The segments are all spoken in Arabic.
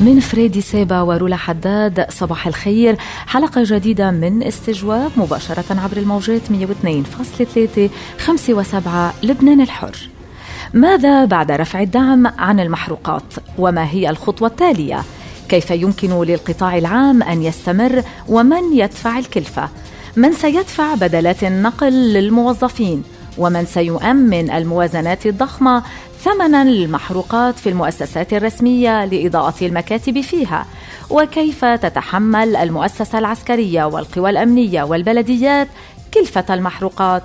من فريدي سيبا ورولا حداد، صباح الخير. حلقة جديدة من استجواب مباشرة عبر الموجات 102.3 5 و7 لبنان الحر. ماذا بعد رفع الدعم عن المحروقات؟ وما هي الخطوة التالية؟ كيف يمكن للقطاع العام أن يستمر؟ ومن يدفع الكلفة؟ من سيدفع بدلات النقل للموظفين؟ ومن سيؤمن الموازنات الضخمة ثمناً للمحروقات في المؤسسات الرسمية لإضاءة المكاتب فيها؟ وكيف تتحمل المؤسسة العسكرية والقوى الأمنية والبلديات كلفة المحروقات؟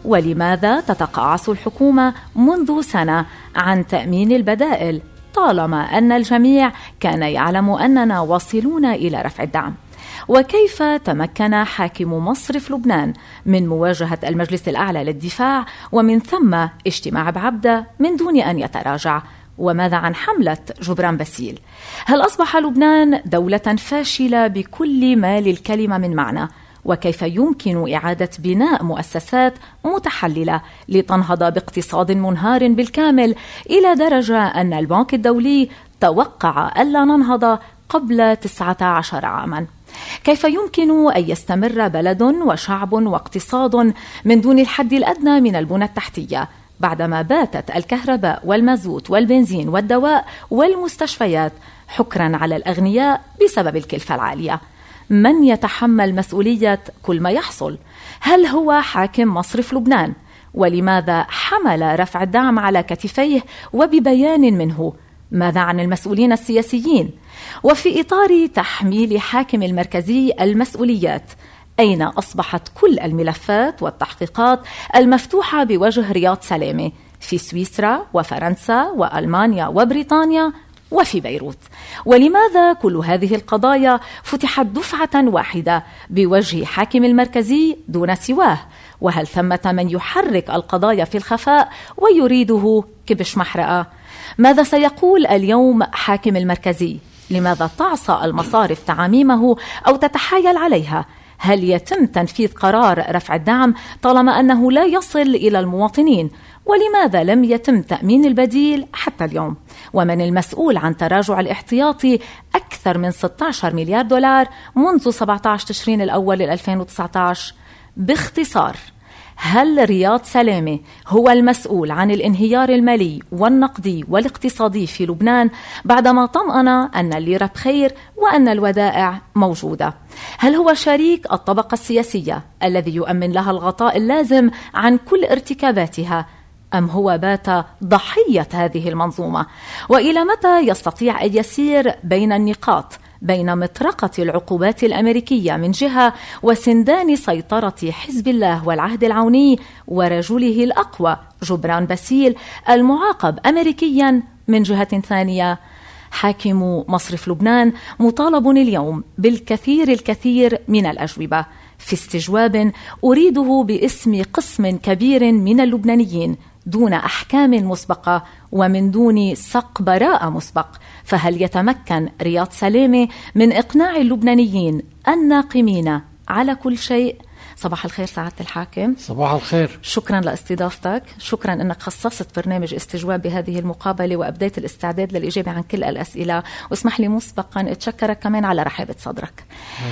ولماذا تتقاعس الحكومة منذ سنة عن تأمين البدائل طالما أن الجميع كان يعلم أننا واصلون إلى رفع الدعم؟ وكيف تمكن حاكم مصرف لبنان من مواجهة المجلس الأعلى للدفاع ومن ثم اجتماع بعبدة من دون أن يتراجع؟ وماذا عن حملة جبران باسيل؟ هل أصبح لبنان دولة فاشلة بكل ما للكلمة من معنى؟ وكيف يمكن إعادة بناء مؤسسات متحللة لتنهض باقتصاد منهار بالكامل إلى درجة أن البنك الدولي توقع ألا ننهض قبل 19 عاماً؟ كيف يمكن أن يستمر بلد وشعب واقتصاد من دون الحد الأدنى من البنى التحتية بعدما باتت الكهرباء والمازوت والبنزين والدواء والمستشفيات حكراً على الأغنياء بسبب الكلفة العالية؟ من يتحمل مسؤولية كل ما يحصل؟ هل هو حاكم مصرف لبنان؟ ولماذا حمل رفع الدعم على كتفيه وببيان منه؟ ماذا عن المسؤولين السياسيين؟ وفي إطار تحميل حاكم المركزي المسؤوليات، أين أصبحت كل الملفات والتحقيقات المفتوحة بوجه رياض سلامة في سويسرا وفرنسا وألمانيا وبريطانيا وفي بيروت؟ ولماذا كل هذه القضايا فتحت دفعة واحدة بوجه حاكم المركزي دون سواه؟ وهل ثمة من يحرك القضايا في الخفاء ويريده كبش محرقة؟ ماذا سيقول اليوم حاكم المركزي؟ لماذا تعصى المصارف تعاميمه أو تتحايل عليها؟ هل يتم تنفيذ قرار رفع الدعم طالما أنه لا يصل إلى المواطنين؟ ولماذا لم يتم تأمين البديل حتى اليوم؟ ومن المسؤول عن تراجع الاحتياطي أكثر من 16 مليار دولار منذ 17 تشرين الأول 2019؟ باختصار، هل رياض سلامة هو المسؤول عن الانهيار المالي والنقدي والاقتصادي في لبنان بعدما طمأن أن الليرة بخير وأن الودائع موجودة؟ هل هو شريك الطبقة السياسية الذي يؤمن لها الغطاء اللازم عن كل ارتكاباتها، أم هو بات ضحية هذه المنظومة؟ وإلى متى يستطيع أن يسير بين النقاط بين مطرقة العقوبات الأمريكية من جهة وسندان سيطرة حزب الله والعهد العوني ورجله الأقوى جبران باسيل المعاقب أمريكيا من جهة ثانية؟ حاكم مصرف لبنان مطالب اليوم الكثير من الأجوبة في استجواب أريده باسم قسم كبير من اللبنانيين دون أحكام مسبقة ومن دون سق براءة مسبق. فهل يتمكن رياض سلامة من إقناع اللبنانيين الناقمين على كل شيء؟ صباح الخير سعادة الحاكم. صباح الخير. شكرا لاستضافتك، شكرا أنك خصصت برنامج استجواب بهذه المقابلة وأبديت الاستعداد للإجابة عن كل الأسئلة، واسمح لي مسبقا أتشكرك كمان على رحابة صدرك.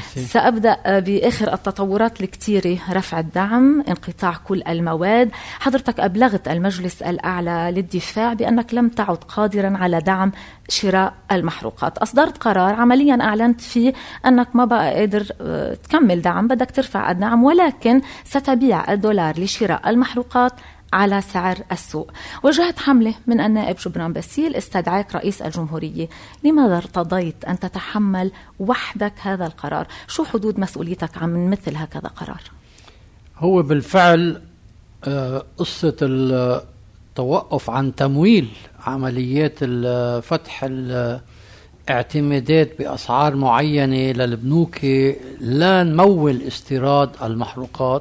سأبدأ بآخر التطورات الكتيرة: رفع الدعم، انقطاع كل المواد. حضرتك أبلغت المجلس الأعلى للدفاع بأنك لم تعد قادرا على دعم شراء المحروقات، أصدرت قرار عمليا أعلنت فيه أنك ما بقى قادر تكمل دعم، بدك ترفع الدعم، ولكن ستبيع الدولار لشراء المحروقات على سعر السوق. وجهت حملة من النائب جبران باسيل، استدعاك رئيس الجمهورية. لماذا ارتضيت أن تتحمل وحدك هذا القرار؟ شو حدود مسؤوليتك عن مثل هكذا قرار؟ هو بالفعل قصة التوقف عن تمويل عمليات فتح الاعتمادات بأسعار معينة للبنوك لا نمول استيراد المحروقات.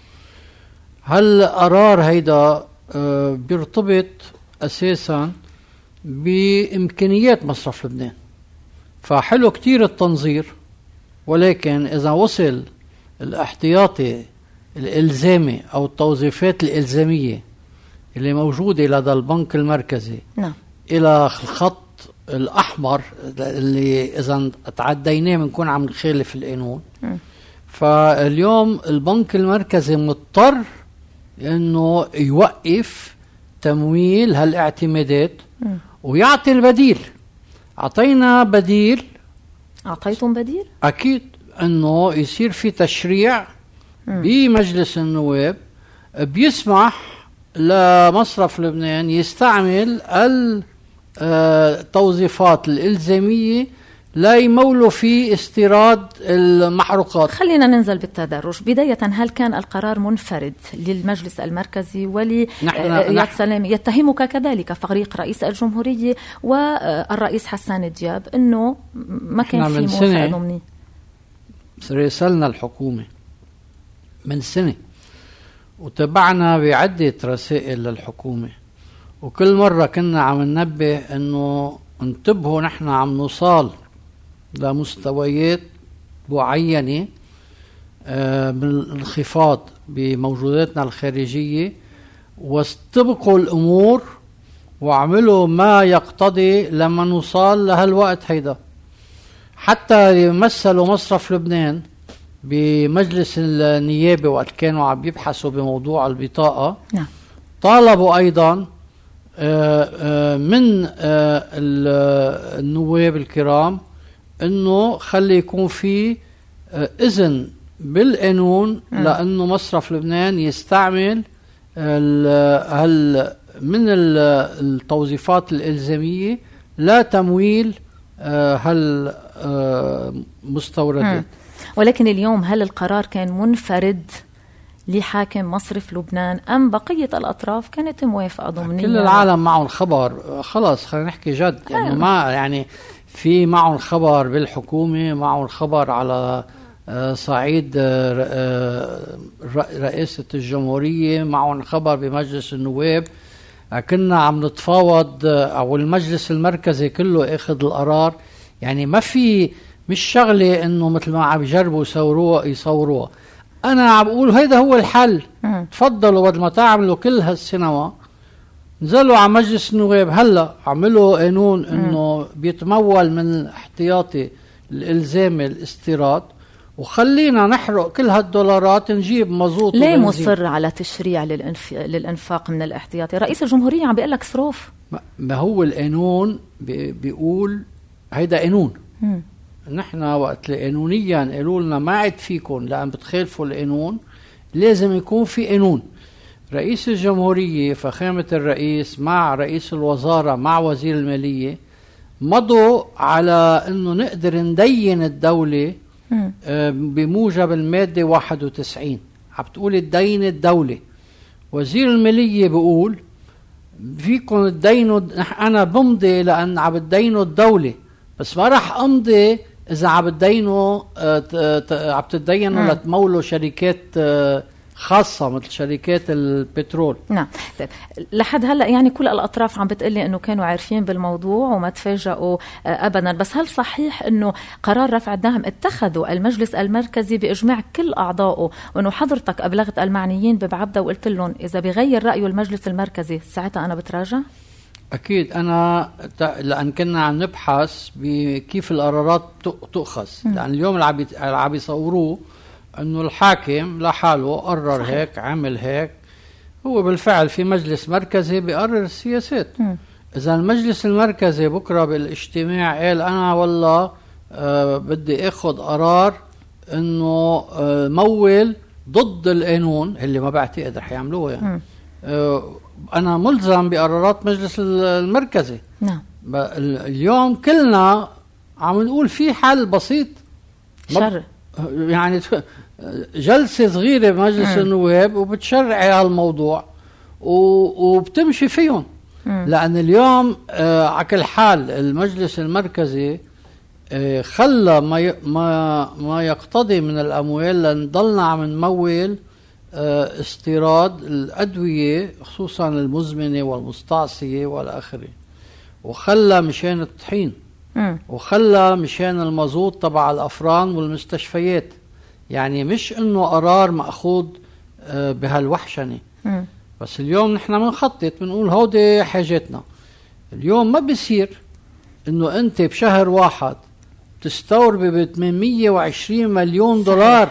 هالقرار هيدا بيرتبط أساسا بإمكانيات مصرف لبنان، فحلو كتير التنظير، ولكن إذا وصل الاحتياطي الإلزامي أو التوظيفات الإلزامية اللي موجودة لدى البنك المركزي إلى الخط الأحمر اللي إذا تعديناه بنكون عم نخالف القانون. فاليوم البنك المركزي مضطر إنه يوقف تمويل هالاعتمادات ويعطي البديل. أعطينا بديل. أعطيتم بديل؟ أكيد إنه يصير في تشريع بمجلس النواب بيسمح لمصرف لبنان يستعمل التوظيفات الإلزامية لا يمولوا في استيراد المحروقات. خلينا ننزل بالتدرج. بداية، هل كان القرار منفرد للمجلس المركزي ولياد سلامي يتهمك كذلك فريق رئيس الجمهورية والرئيس حسان دياب أنه ما كان في موافقة ضمني؟ رسلنا الحكومة من سنة وتبعنا بعدة رسائل للحكومة، وكل مرة كنا عم ننبه أنه انتبهوا نحن عم نوصل لمستويات معينة من الانخفاض بموجوداتنا الخارجية، واستبقوا الأمور وعملوا ما يقتضي لما نوصل لهالوقت هيدا. حتى يمثلوا مصرف لبنان بمجلس النيابة وقت كانوا عم يبحثوا بموضوع البطاقة، طالبوا أيضا من النواب الكرام انه خلي يكون في اذن بالقانون لانه مصرف لبنان يستعمل من التوظيفات الالزاميه لا تمويل هالمستوردات. ولكن اليوم هل القرار كان منفرد لحاكم مصرف لبنان أم بقية الأطراف كانت موافقة ضمنية؟ كل العالم معهم خبر. خلاص خلينا نحكي جد، يعني ما يعني في معهم خبر بالحكومة، معهم خبر على صعيد رئاسة الجمهورية، معهم خبر بمجلس النواب. كنا عم نتفاوض أو المجلس المركزي كله اخذ القرار. يعني ما في مش شغلة إنه مثل ما عم يجربوا يصوروها. أنا عم بقول هيدا هو الحل. تفضلوا بدل ما تعملوا كل هالسنوات نزلوا على مجلس النواب هلا عملوا قانون إنه بيتمول من الاحتياطي الإلزامي الاستيراد، وخلينا نحرق كل هالدولارات نجيب مزوط. ليه مصر على تشريع للإنفاق من الاحتياطي؟ رئيس الجمهورية عم بيقول لك صروف. ما هو القانون بيقول هيدا قانون. نحن وقت قانونيا قالوا لنا ما عد فيكم لأن بتخالفوا القانون، لازم يكون في قانون. رئيس الجمهورية فخامة الرئيس مع رئيس الوزارة مع وزير المالية مضوا على انه نقدر ندين الدولة بموجب المادة 91. عم بتقول الدين الدولة، وزير المالية بيقول فيكم تدينوا، انا بمضي لان عم بتدينوا الدولة بس ما راح امضي اذا عم بتدينوا عم تدينوا لتمولوا شركات خاصة مثل شركات البترول. نعم. طيب لحد هلأ يعني كل الأطراف عم بتقلي أنه كانوا عارفين بالموضوع وما تفاجئوا أبدا، بس هل صحيح أنه قرار رفع الدعم اتخذوا المجلس المركزي بإجماع كل أعضائه، وأنه حضرتك أبلغت المعنيين ببعبدة وقلت لهم إذا بغير رأيه المجلس المركزي ساعتها أنا بتراجع؟ أكيد. أنا لأن كنا عم نبحث بكيف القرارات تؤخذ، لأن اليوم اللي عم يصوروه انه الحاكم لحاله قرر هيك عمل هيك. هو بالفعل في مجلس مركزي بيقرر السياسات. اذا المجلس المركزي بكره بالاجتماع قال انا والله بدي اخذ قرار انه مول ضد القانون اللي ما بعتقد رح يعملوه، يعني انا ملزم بقرارات مجلس المركزي. نعم. اليوم كلنا عم نقول في حل بسيط، شر يعني جلسة صغيرة بمجلس النواب وبتشرعي هالموضوع وبتمشي فيهم. لأن اليوم على كل حال المجلس المركزي خلى ما يقتضي من الأموال لنضلنا عم نمول استيراد الأدوية خصوصا المزمنة والمستعصية والآخرة، وخلى مشان الطحين، وخلى مشان المازوت تبع الأفران والمستشفيات. يعني مش انه قرار مأخوذ بهالوحشنة. بس اليوم نحن بنخطط بنقول هودي حاجاتنا. اليوم ما بيصير انه انت بشهر واحد تستورد ب 820 مليون دولار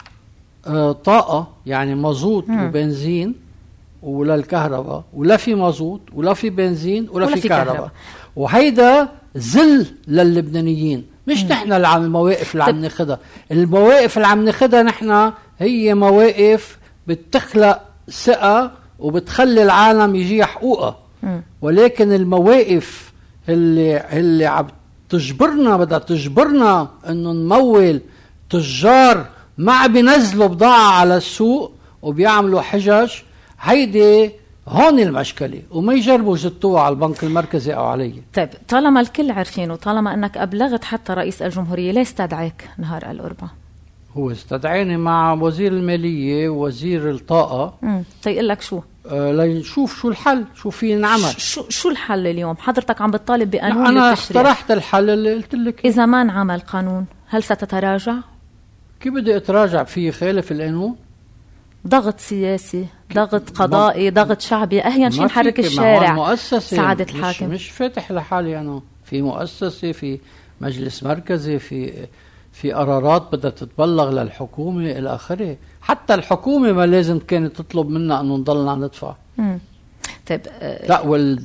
طاقة، يعني مازوت وبنزين وللكهرباء، ولا في مازوت ولا في بنزين ولا في كهرباء. وهيدا ذل للبنانيين، مش نحن اللي عم المواقف اللي عم ناخدها. المواقف اللي عم ناخدها نحن هي مواقف بتخلق ثقة وبتخلي العالم يجي حقوقها، ولكن المواقف اللي عم تجبرنا، بدها تجبرنا انه نمول تجار ما بينزلوا بضاعة على السوق وبيعملوا حجج. هيدي هون المشكلة، وما يجربوا يزتوها على البنك المركزي أو علي. طيب طالما الكل عارفين وطالما أنك أبلغت حتى رئيس الجمهورية، ليه استدعيك نهار الأربعاء؟ هو استدعيني مع وزير المالية ووزير الطاقة. تيقول لك شو؟ لنشوف شو الحل، شو في نعمل. شو الحل اليوم؟ حضرتك عم بتطالب بقانون أنا للتشريع. اقترحت الحل اللي قلت لك. إذا ما انعمل قانون هل ستتراجع؟ كيف بدي أتراجع؟ في خالف القانون؟ ضغط سياسي، ضغط قضائي، ضغط شعبي، أهين شيء نحرك الشارع. سعادة الحاكم مش فاتح لحالي أنا، في مؤسسة، في مجلس مركزي، في قرارات بدها تتبلغ للحكومة إلى آخره. حتى الحكومة ما لازم كانت تطلب منا أنه نضلنا ندفع. طيب لا،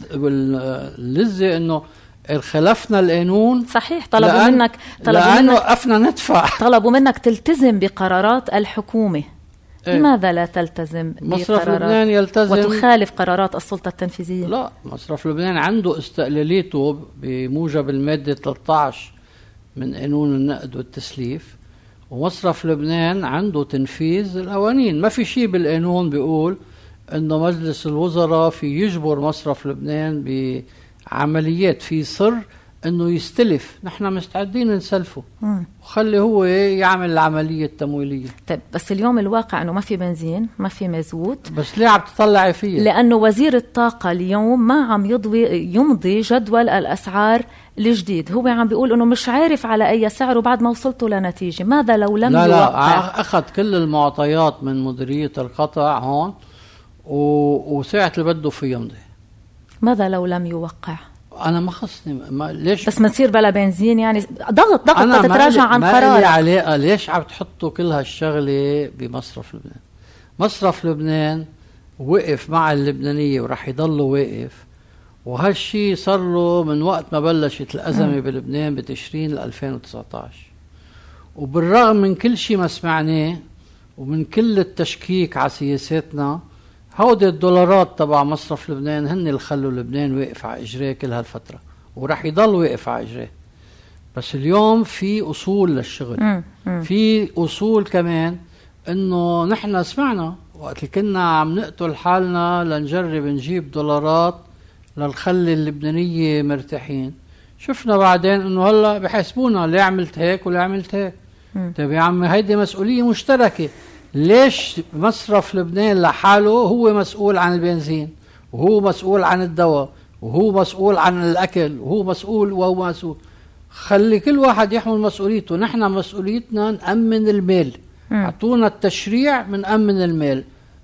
واللذة أنه خلفنا القانون. صحيح، طلبوا منك لأنه وقفنا ندفع. طلبوا منك تلتزم بقرارات الحكومة. لماذا لا تلتزم مصرف لبنان يلتزم وتخالف قرارات السلطة التنفيذية؟ لا، مصرف لبنان عنده استقلاليته بموجب المادة 13 من قانون النقد والتسليف، ومصرف لبنان عنده تنفيذ القوانين. ما في شيء بالقانون بيقول انه مجلس الوزراء في يجبر مصرف لبنان بعمليات في سر انه يستلف. نحن مستعدين نسلفه وخلي هو يعمل العملية التمويلية. طيب بس اليوم الواقع انه ما في بنزين، ما في مازوت. بس ليه عم تطلعي فيه؟ لانه وزير الطاقة اليوم ما عم يمضي جدول الاسعار الجديد. هو عم بيقول انه مش عارف على اي سعر وبعد ما وصلته لنتيجة. ماذا لو لم يوقع؟ لا، اخذ كل المعطيات من مديرية القطع هون وساعة اللي بده في يمضي. ماذا لو لم يوقع؟ أنا ما خصني. ليش بس منصير بلا بنزين؟ يعني ضغط تتراجع عن قرار. ما لي علاقة. ليش عم تحطوا كل هالشغلة بمصرف لبنان؟ مصرف لبنان وقف مع اللبنانية ورح يضل واقف، وهالشي صار له من وقت ما بلشت الأزمة بلبنان بتشرين 2019. وبالرغم من كل شي ما سمعناه ومن كل التشكيك على سياساتنا، هودي الدولارات تبع مصرف لبنان هن اللي خلوا لبنان واقف على اجريه كل هالفتره، ورح يضل واقف على اجريه. بس اليوم في اصول للشغل. في اصول كمان انه نحن سمعنا وقت اللي كنا عم نقتل حالنا لنجرب نجيب دولارات لنخلي اللبنانيه مرتاحين، شفنا بعدين انه هلا بحاسبونا ليه عملت هيك ولا عملت هيك. طيب يا عمي، هيدي مسؤوليه مشتركه. ليش مصرف لبنان لحاله هو مسؤول عن البنزين، وهو مسؤول عن الدواء، وهو مسؤول عن الأكل، وهو مسؤول. خلي كل واحد يحمل مسؤوليته. نحن مسؤوليتنا نأمن المال. اعطونا التشريع من أمن المال.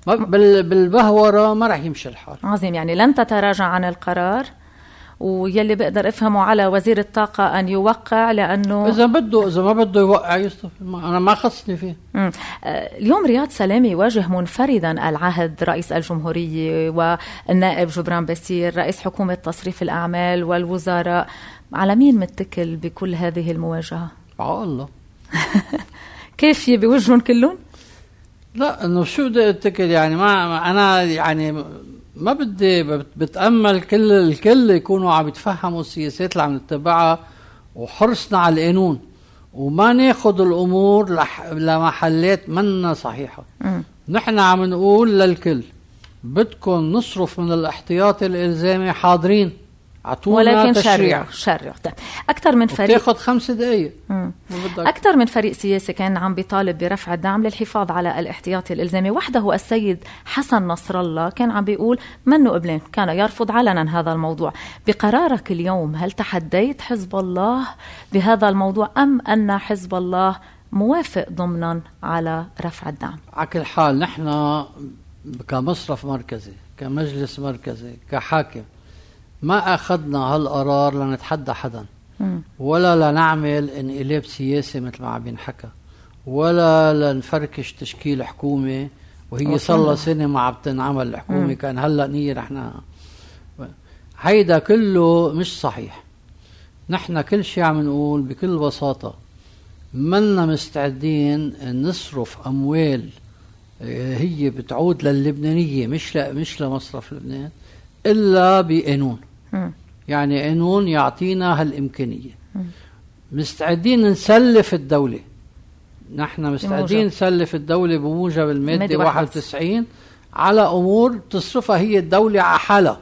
بالبهورة ما رح يمشي الحال. عظيم. يعني لن تتراجع عن القرار، ويلي بقدر افهمه على وزير الطاقة ان يوقع، لانه اذا ما بده يوقع يصطف. انا ما خصني فيه. اليوم رياض سلامة يواجه منفردا العهد رئيس الجمهورية والنائب جبران باسير رئيس حكومة تصريف الاعمال والوزراء. على مين متكل بكل هذه المواجهة؟ على الله. كيف بوجهن كلهم؟ لا، انه شو بدي اتكل يعني؟ ما انا يعني ما بدي بتأمل الكل يكونوا عم يتفهموا السياسات اللي عم نتبعها وحرصنا على القانون، وما ناخد الأمور لمحلات منا صحيحة. نحن عم نقول للكل بدكم نصرف من الاحتياطي الإلزامي، حاضرين، عطونا ولكن تشريع. أكثر من فريق تاخد 5 دقايق. أكثر من فريق سياسي كان عم بيطالب برفع الدعم للحفاظ على الاحتياطي الإلزامي. وحده السيد حسن نصر الله كان عم بيقول منه قبلين، كان يرفض علنا هذا الموضوع. بقرارك اليوم هل تحديت حزب الله بهذا الموضوع، أم أن حزب الله موافق ضمنا على رفع الدعم؟ على كل حال نحن كمصرف مركزي، كمجلس مركزي، كحاكم، ما أخذنا هالقرار لنتحدى حدا ولا لنعمل انقلاب سياسي مثل ما عم ينحكى ولا لنفركش تشكيل حكومة وهي صار سنة ما عم تنعمل الحكومة كان هلأ نية نحن. هيدا كله مش صحيح. نحن كل شيء عم نقول بكل بساطة منا مستعدين نصرف أموال هي بتعود لللبنانية مش لمصرف لبنان إلا بقانون. يعني قانون يعطينا هالإمكانية. مستعدين نسلف الدولة. نحن مستعدين نسلف الدولة بموجب المادة 91 على أمور تصرفها هي الدولة على حالها.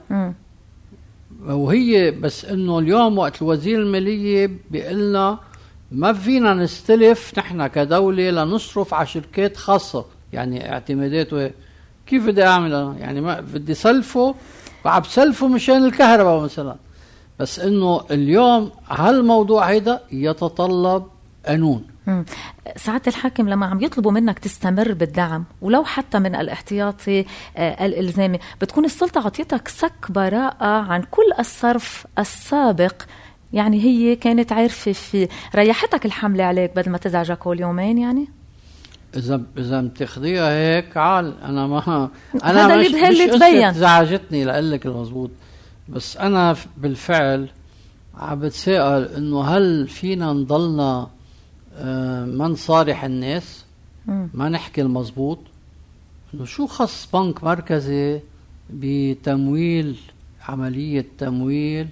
وهي بس إنه اليوم وقت الوزير المالية بيقلنا ما فينا نستلف نحن كدولة لنصرف على شركات خاصة يعني اعتمادات. كيف بدي أعمل أنا؟ يعني ما بدي سلفه وعم سلفه مشان الكهرباء مثلا. بس إنه اليوم هالموضوع هيدا يتطلب قانون. سعادة الحاكم لما عم يطلبوا منك تستمر بالدعم ولو حتى من الاحتياطي الإلزامي بتكون السلطة عطيتك سك براءة عن كل الصرف السابق. يعني هي كانت عارفة في ريحتك الحملة عليك بدل ما تزعجك كل يومين. يعني إذا بتاخديها هيك عال أنا ما أنا مش قصة زعجتني لقلك المضبوط. بس أنا بالفعل عم بتساءل إنه هل فينا نضلنا ما نصارح الناس ما نحكي المضبوط إنه شو خص بنك مركزي بتمويل عملية تمويل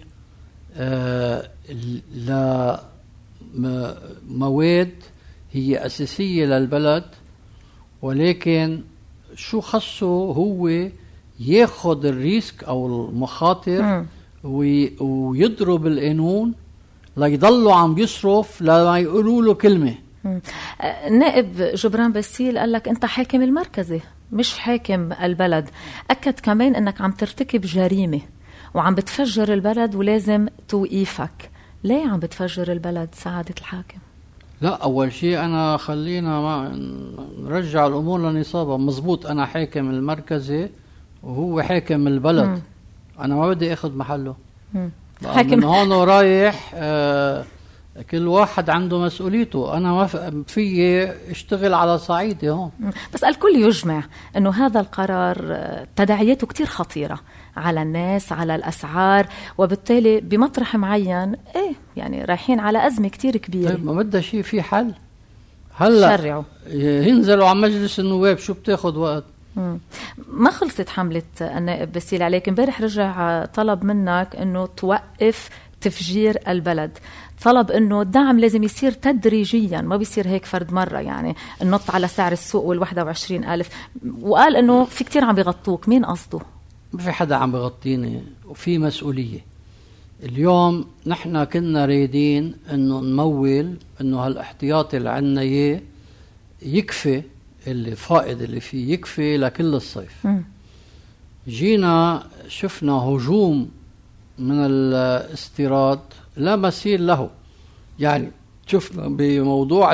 لمواد هي أساسية للبلد ولكن شو خصه هو ياخد الريسك أو المخاطر ويضرب القانون ليضلوا عم بيصرف لما يقولوا له كلمة. النائب جبران باسيل قال لك أنت حاكم المركزي مش حاكم البلد. أكد كمان أنك عم ترتكب جريمة وعم بتفجر البلد ولازم توقيفك. ليه عم بتفجر البلد سعادة الحاكم؟ لا أول شيء أنا خلينا ما نرجع الأمور لنصابها. مزبوط أنا حاكم المركزي وهو حاكم البلد. أنا ما بدي أخذ محله. حاكم من هون ورايح كل واحد عنده مسؤوليته. أنا ما في اشتغل على صعيدي هون. بس الكل يجمع أنه هذا القرار تداعياته كتير خطيرة على الناس على الأسعار وبالتالي بمطرح معين يعني رايحين على أزمة كتير كبيرة. طيب ما بدها شيء في حل هلا شرعوا ينزلوا على مجلس النواب شو بتاخد وقت. ما خلصت حملة النائب باسيل عليك. امبارح رجع طلب منك انه توقف تفجير البلد. طلب انه الدعم لازم يصير تدريجيا ما بيصير هيك فرد مرة يعني النط على سعر السوق 21,000 وقال انه في كتير عم بيغطوك. مين قصده؟ ما في حدا عم بيغطيني وفي مسؤولية. اليوم نحن كنا رايدين انه نمول انه هالاحتياطي اللي عنا اياه يكفي اللي فائض اللي فيه يكفي لكل الصيف. جينا شفنا هجوم من الاستيراد لا مثيل له. يعني شفنا بموضوع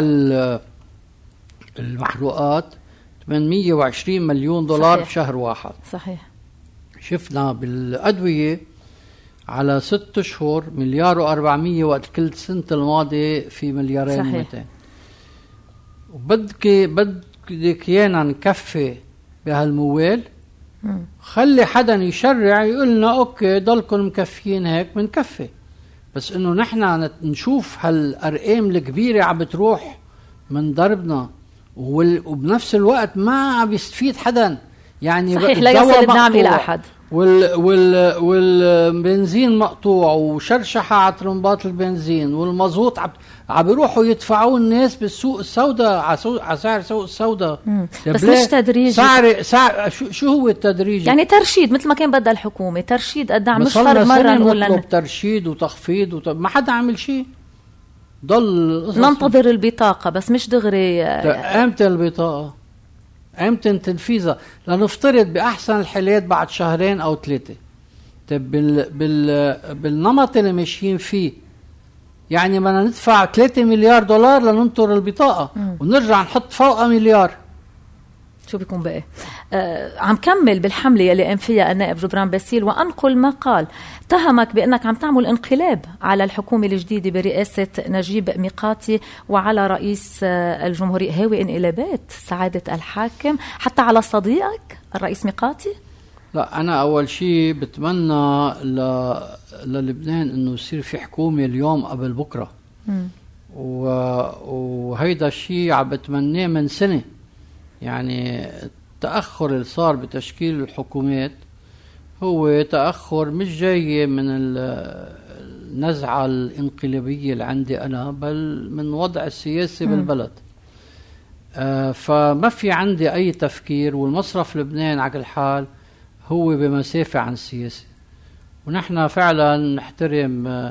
المحروقات 820 مليون دولار صحيح. بشهر واحد. صحيح. شفنا بالأدوية على 6 أشهر 1,400,000,000 وقت كل سنة الماضي في 2,200,000,000. بدك يانا نكفي بهالموال. خلي حدا يشرع يقولنا اوكي ضلكم مكفيين هيك بنكفي. بس انه نحن نشوف هالارقام الكبيرة عم بتروح من ضربنا وبنفس الوقت ما عم يستفيد حدا. يعني صحيح لا يصل الدعم الى احد. والبنزين مقطوع وشرشحة على ترمبات البنزين والمزوط عم بيروحوا يدفعوا الناس بالسوق السوداء على سعر سوق السوداء. بس مش تدريجي. سعر شو هو التدريج؟ يعني ترشيد مثل ما كان بدها الحكومة ترشيد الدعم مش فرد مرة نقول ترشيد وتخفيض ما حدا عمل شيء. ضل ننتظر البطاقة بس مش دغري. امتى البطاقة؟ امتى تنفيذها؟ لنفترض بأحسن الحالات بعد 2 أو 3. طيب بالنمط اللي ماشيين فيه يعني بدنا ندفع 3 مليار دولار لننطر البطاقة ونرجع نحط فوقها مليار. شو بيكون بقى؟ عم كمل بالحملة اللي قام فيها النائب جبران باسيل، وأنقل ما قال. اتهمك بأنك عم تعمل انقلاب على الحكومة الجديدة برئاسة نجيب ميقاتي وعلى رئيس الجمهورية. هاوي انقلابات سعادة الحاكم حتى على صديقك الرئيس ميقاتي؟ لا، أنا أول شيء بتمنى للبنان إنه يصير في حكومة اليوم قبل بكرة. وهيدا الشيء عم بتمناه من سنة. يعني التأخر اللي صار بتشكيل الحكومات هو تأخر مش جاي من النزعة الانقلابية اللي عندي أنا، بل من وضع السياسي بالبلد. فما في عندي أي تفكير، والمصرف لبنان على كل حال هو بمسافة عن السياسة، ونحن فعلا نحترم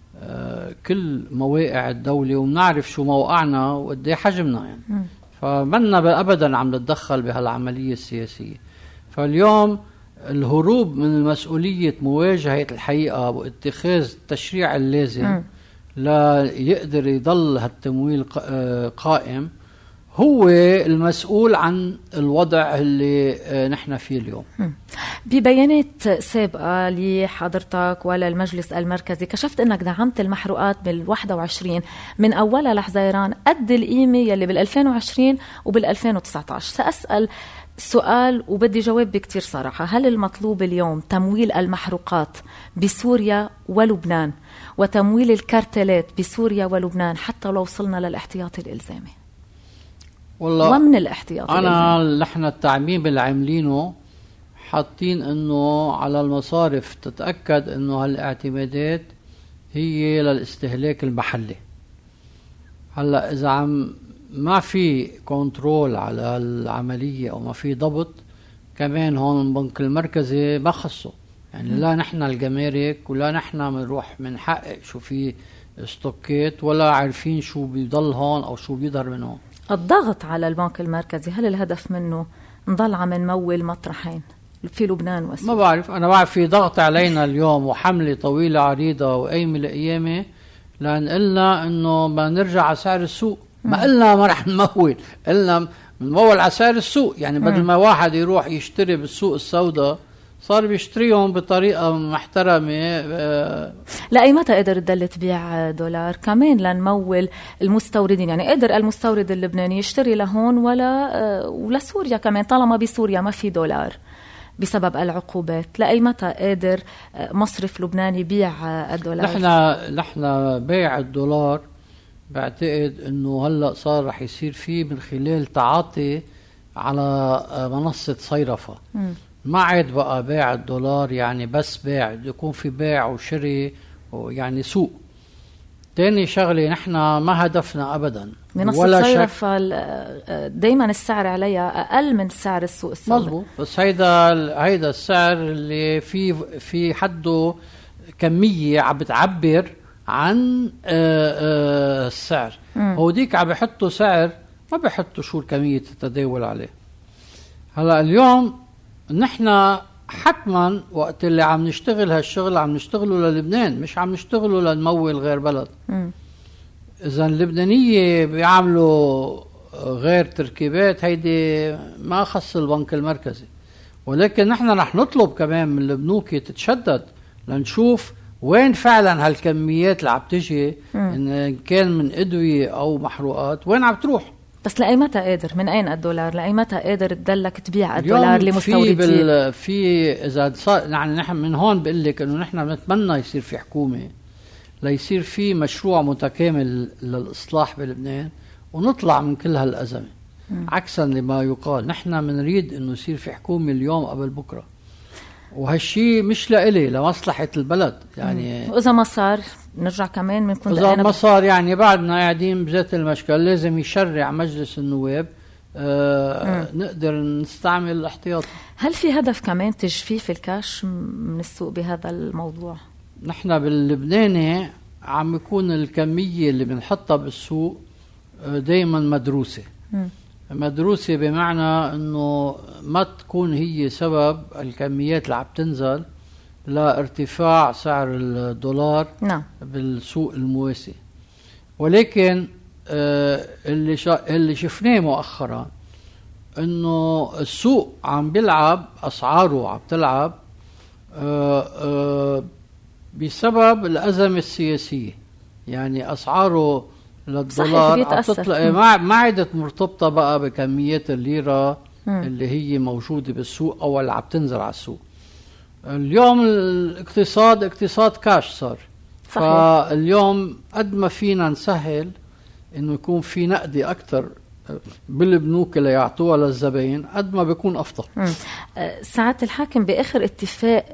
كل مواقع الدولة وبنعرف شو موقعنا وقديه حجمنا يعني. فمنا أبدا عم نتدخل بهالعملية السياسية. فاليوم الهروب من المسؤولية مواجهة الحقيقة واتخاذ التشريع اللازم لا يقدر يضل هالتمويل قائم هو المسؤول عن الوضع اللي نحن فيه اليوم. ببيانات سابقة لحضرتك ولا المجلس المركزي كشفت أنك دعمت المحروقات بال21 من أولها لحزيران قد القيمة يلي بال2020 وبال2019. سأسأل سؤال وبدي جواب بكتير صراحة. هل المطلوب اليوم تمويل المحروقات بسوريا ولبنان وتمويل الكارتلات بسوريا ولبنان حتى لو وصلنا للاحتياط الإلزامي؟ والله ومن الاحتياط أنا نحن التعميم اللي عاملينه حاطين إنه على المصارف تتأكد إنه هالاعتمادات هي للاستهلاك المحلي. هلا إذا ما في كنترول على العملية أو ما في ضبط، كمان هون البنك المركزي ما خصه يعني. لا نحن الجمارك ولا نحن منروح منحقق شو في ستوكات ولا عارفين شو بيضل هون أو شو بيظهر من هون. الضغط على البنك المركزي هل الهدف منه نضل عم نمول مطرحين في لبنان وسوريا؟ ما بعرف. أنا بعرف في ضغط علينا اليوم وحملة طويلة عريضة وأيام القيامة لأن قلنا إنه ما نرجع على سعر السوق. ما قلنا ما رح نمول، قلنا نمول على سعر السوق. يعني بدل ما واحد يروح يشتري بالسوق السوداء صار بيشتريهم بطريقة محترمة. لأي متى قدر تضل تبيع دولار كمان لنمول المستوردين؟ يعني قدر المستورد اللبناني يشتري لهون ولا سوريا كمان طالما بسوريا ما في دولار بسبب العقوبات؟ لأي متى قادر مصرف لبناني يبيع الدولار؟ نحن بيع الدولار بعتقد انه هلأ صار رح يصير فيه من خلال تعاطي على منصة صيرفة. ما عاد بقى بيع الدولار يعني بس بيع، يكون في بيع وشري يعني سوق. تاني شغلة نحن ما هدفنا أبدا منصة صيرفة دايما السعر عليها أقل من سعر السوق السوداء. مظبوط، بس هيدا السعر اللي في حده كمية عم بتعبر عن السعر. هوديك عم بيحطوا سعر ما بيحطوا شو الكمية تتداول عليه. هلا اليوم نحن حتما وقت اللي عم نشتغل هالشغل عم نشتغله للبنان، مش عم نشتغله لنمول غير بلد. إذا اللبنانية بيعملوا غير تركيبات هيدي ما خص البنك المركزي، ولكن نحن رح نطلب كمان من البنوك تتشدد لنشوف وين فعلا هالكميات اللي عم تجي إن كان من أدوية أو محروقات وين عم تروح. بس لأي متى قادر؟ من أين الدولار؟ لأي متى قادر تدلك تبيع الدولار لمستوردين؟ في إذا صار يعني نحن من هون بقول لك إنه نحن بنتمنى يصير في حكومة ليصير في مشروع متكامل للإصلاح بلبنان ونطلع من كل هالأزمة. عكسا لما يقال، نحن بنريد إنه يصير في حكومة اليوم قبل بكرة، وهالشي مش لإلي لمصلحة البلد يعني. وإذا ما صار نرجع كمان منكم إذا ما صار يعني بعدنا قاعدين بذات المشكلة. لازم يشرع مجلس النواب نقدر نستعمل الاحتياط. هل في هدف كمان تجفيف الكاش من السوق بهذا الموضوع؟ نحن باللبناني عم يكون الكمية اللي بنحطها بالسوق دايما مدروسة بمعنى انه ما تكون هي سبب الكميات اللي عم تنزل لارتفاع سعر الدولار بالسوق المواسي. ولكن اللي شفناه مؤخرا انه السوق عم بيلعب، اسعاره عم تلعب بسبب الازمه السياسيه. يعني اسعاره للدولار عم تطلع ما عادت مرتبطه بقى بكميات الليره اللي هي موجوده بالسوق او اللي عم تنزل على السوق. اليوم الاقتصاد اقتصاد كاش صار. صحيح. فاليوم قد ما فينا نسهل انه يكون في نقدي اكثر بالبنوك اللي يعطوها للزباين قد ما بيكون افضل. سعادة الحاكم، باخر اتفاق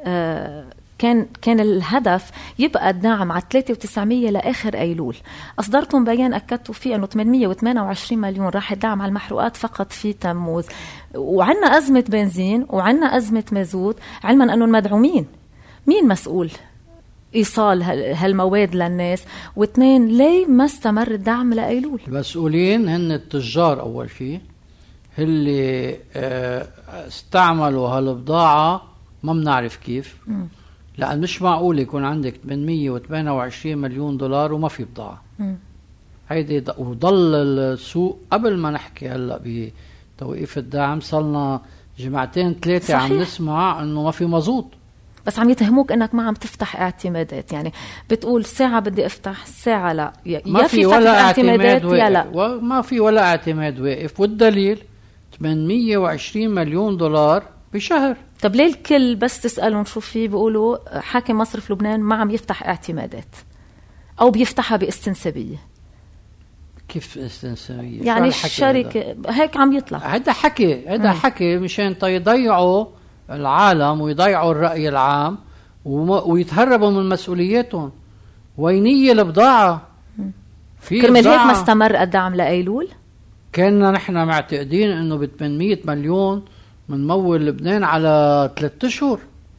كان الهدف يبقى الدعم على 3,900 لاخر ايلول. اصدرتم بيان اكدتوا فيه انه 828 مليون راح الدعم على المحروقات فقط في تموز، وعندنا ازمه بنزين وعندنا ازمه مازوت، علما انه المدعومين مين مسؤول ايصال هالمواد للناس؟ واثنين، ليه ما استمر الدعم لايلول؟ المسؤولين هن التجار اول شيء، اللي استعملوا هالبضاعه ما بنعرف كيف. لأن مش معقول يكون عندك 828 مليون دولار وما في بضاعة. هيدي وضل السوق قبل ما نحكي هلا بتوقيف الدعم صلنا جمعتين ثلاثة عم نسمع انه ما في مزود. بس عم يتهموك انك ما عم تفتح اعتمادات، يعني بتقول ساعة بدي افتح ساعة لا، ما في ولا اعتماد يا لا، ما في ولا اعتماد واقف. والدليل 820 مليون دولار بشهر. طب ليه الكل بس تسألهم شو فيه بيقولوا حاكم مصرف لبنان ما عم يفتح اعتمادات او بيفتحها باستنسابية؟ كيف استنسابية؟ يعني الشركة هيك عم يطلع. هذا حكي مشان يضيعوا العالم ويضيعوا الرأي العام ويتهربوا من مسؤولياتهم. وينية البضاعة في كرمال هيك ما استمر الدعم لأيلول. كنا نحن معتقدين انه ب 800 مليون من مول لبنان على 3 أشهر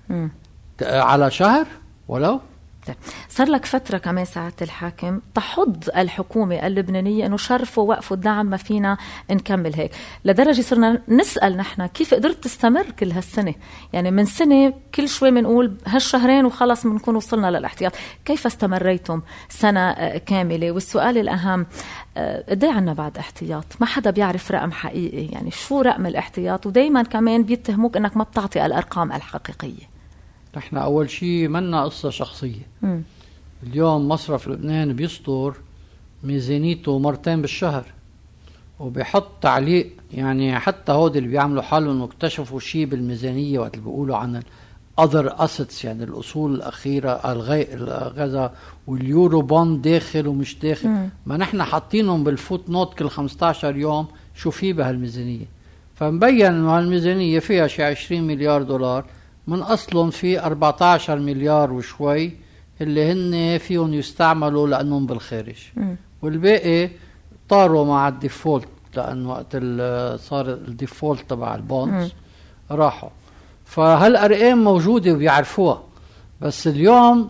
على شهر ولو. صار لك فترة كمان ساعة الحاكم تحض الحكومة اللبنانية أنه شرفوا وقفوا الدعم ما فينا نكمل هيك، لدرجة صرنا نسأل نحن كيف قدرت تستمر كل هالسنة؟ يعني من سنة كل شوي منقول هالشهرين وخلص منكون وصلنا للاحتياط. كيف استمريتم سنة كاملة؟ والسؤال الأهم، قد ايه عنا بعد احتياط؟ ما حدا بيعرف رقم حقيقي، يعني شو رقم الاحتياط؟ ودايما كمان بيتهموك أنك ما بتعطي الأرقام الحقيقية. نحن أول شيء منا قصة شخصية. اليوم مصرف لبنان بيصدر ميزانيته مرتين بالشهر وبيحط تعليق. يعني حتى هود اللي بيعملوا حالهم انه اكتشفوا شيء بالميزانية وقت اللي بيقولوا عن other assets، يعني الأصول الأخيرة الغذا واليورو بوند داخل ومش داخل. ما نحن حاطينهم بالفوت نوت كل 15 يوم شو في بهالميزانية. فمبين انه هالميزانية فيها شي 20 مليار دولار، من أصلهم في 14 مليار وشوي اللي هن فيهم يستعملوا لأنهم بالخارج. والباقي طاروا مع الديفولت، لأنه وقت صار الديفولت تبع البونز راحوا. فهالأرقام موجودة وبيعرفوها. بس اليوم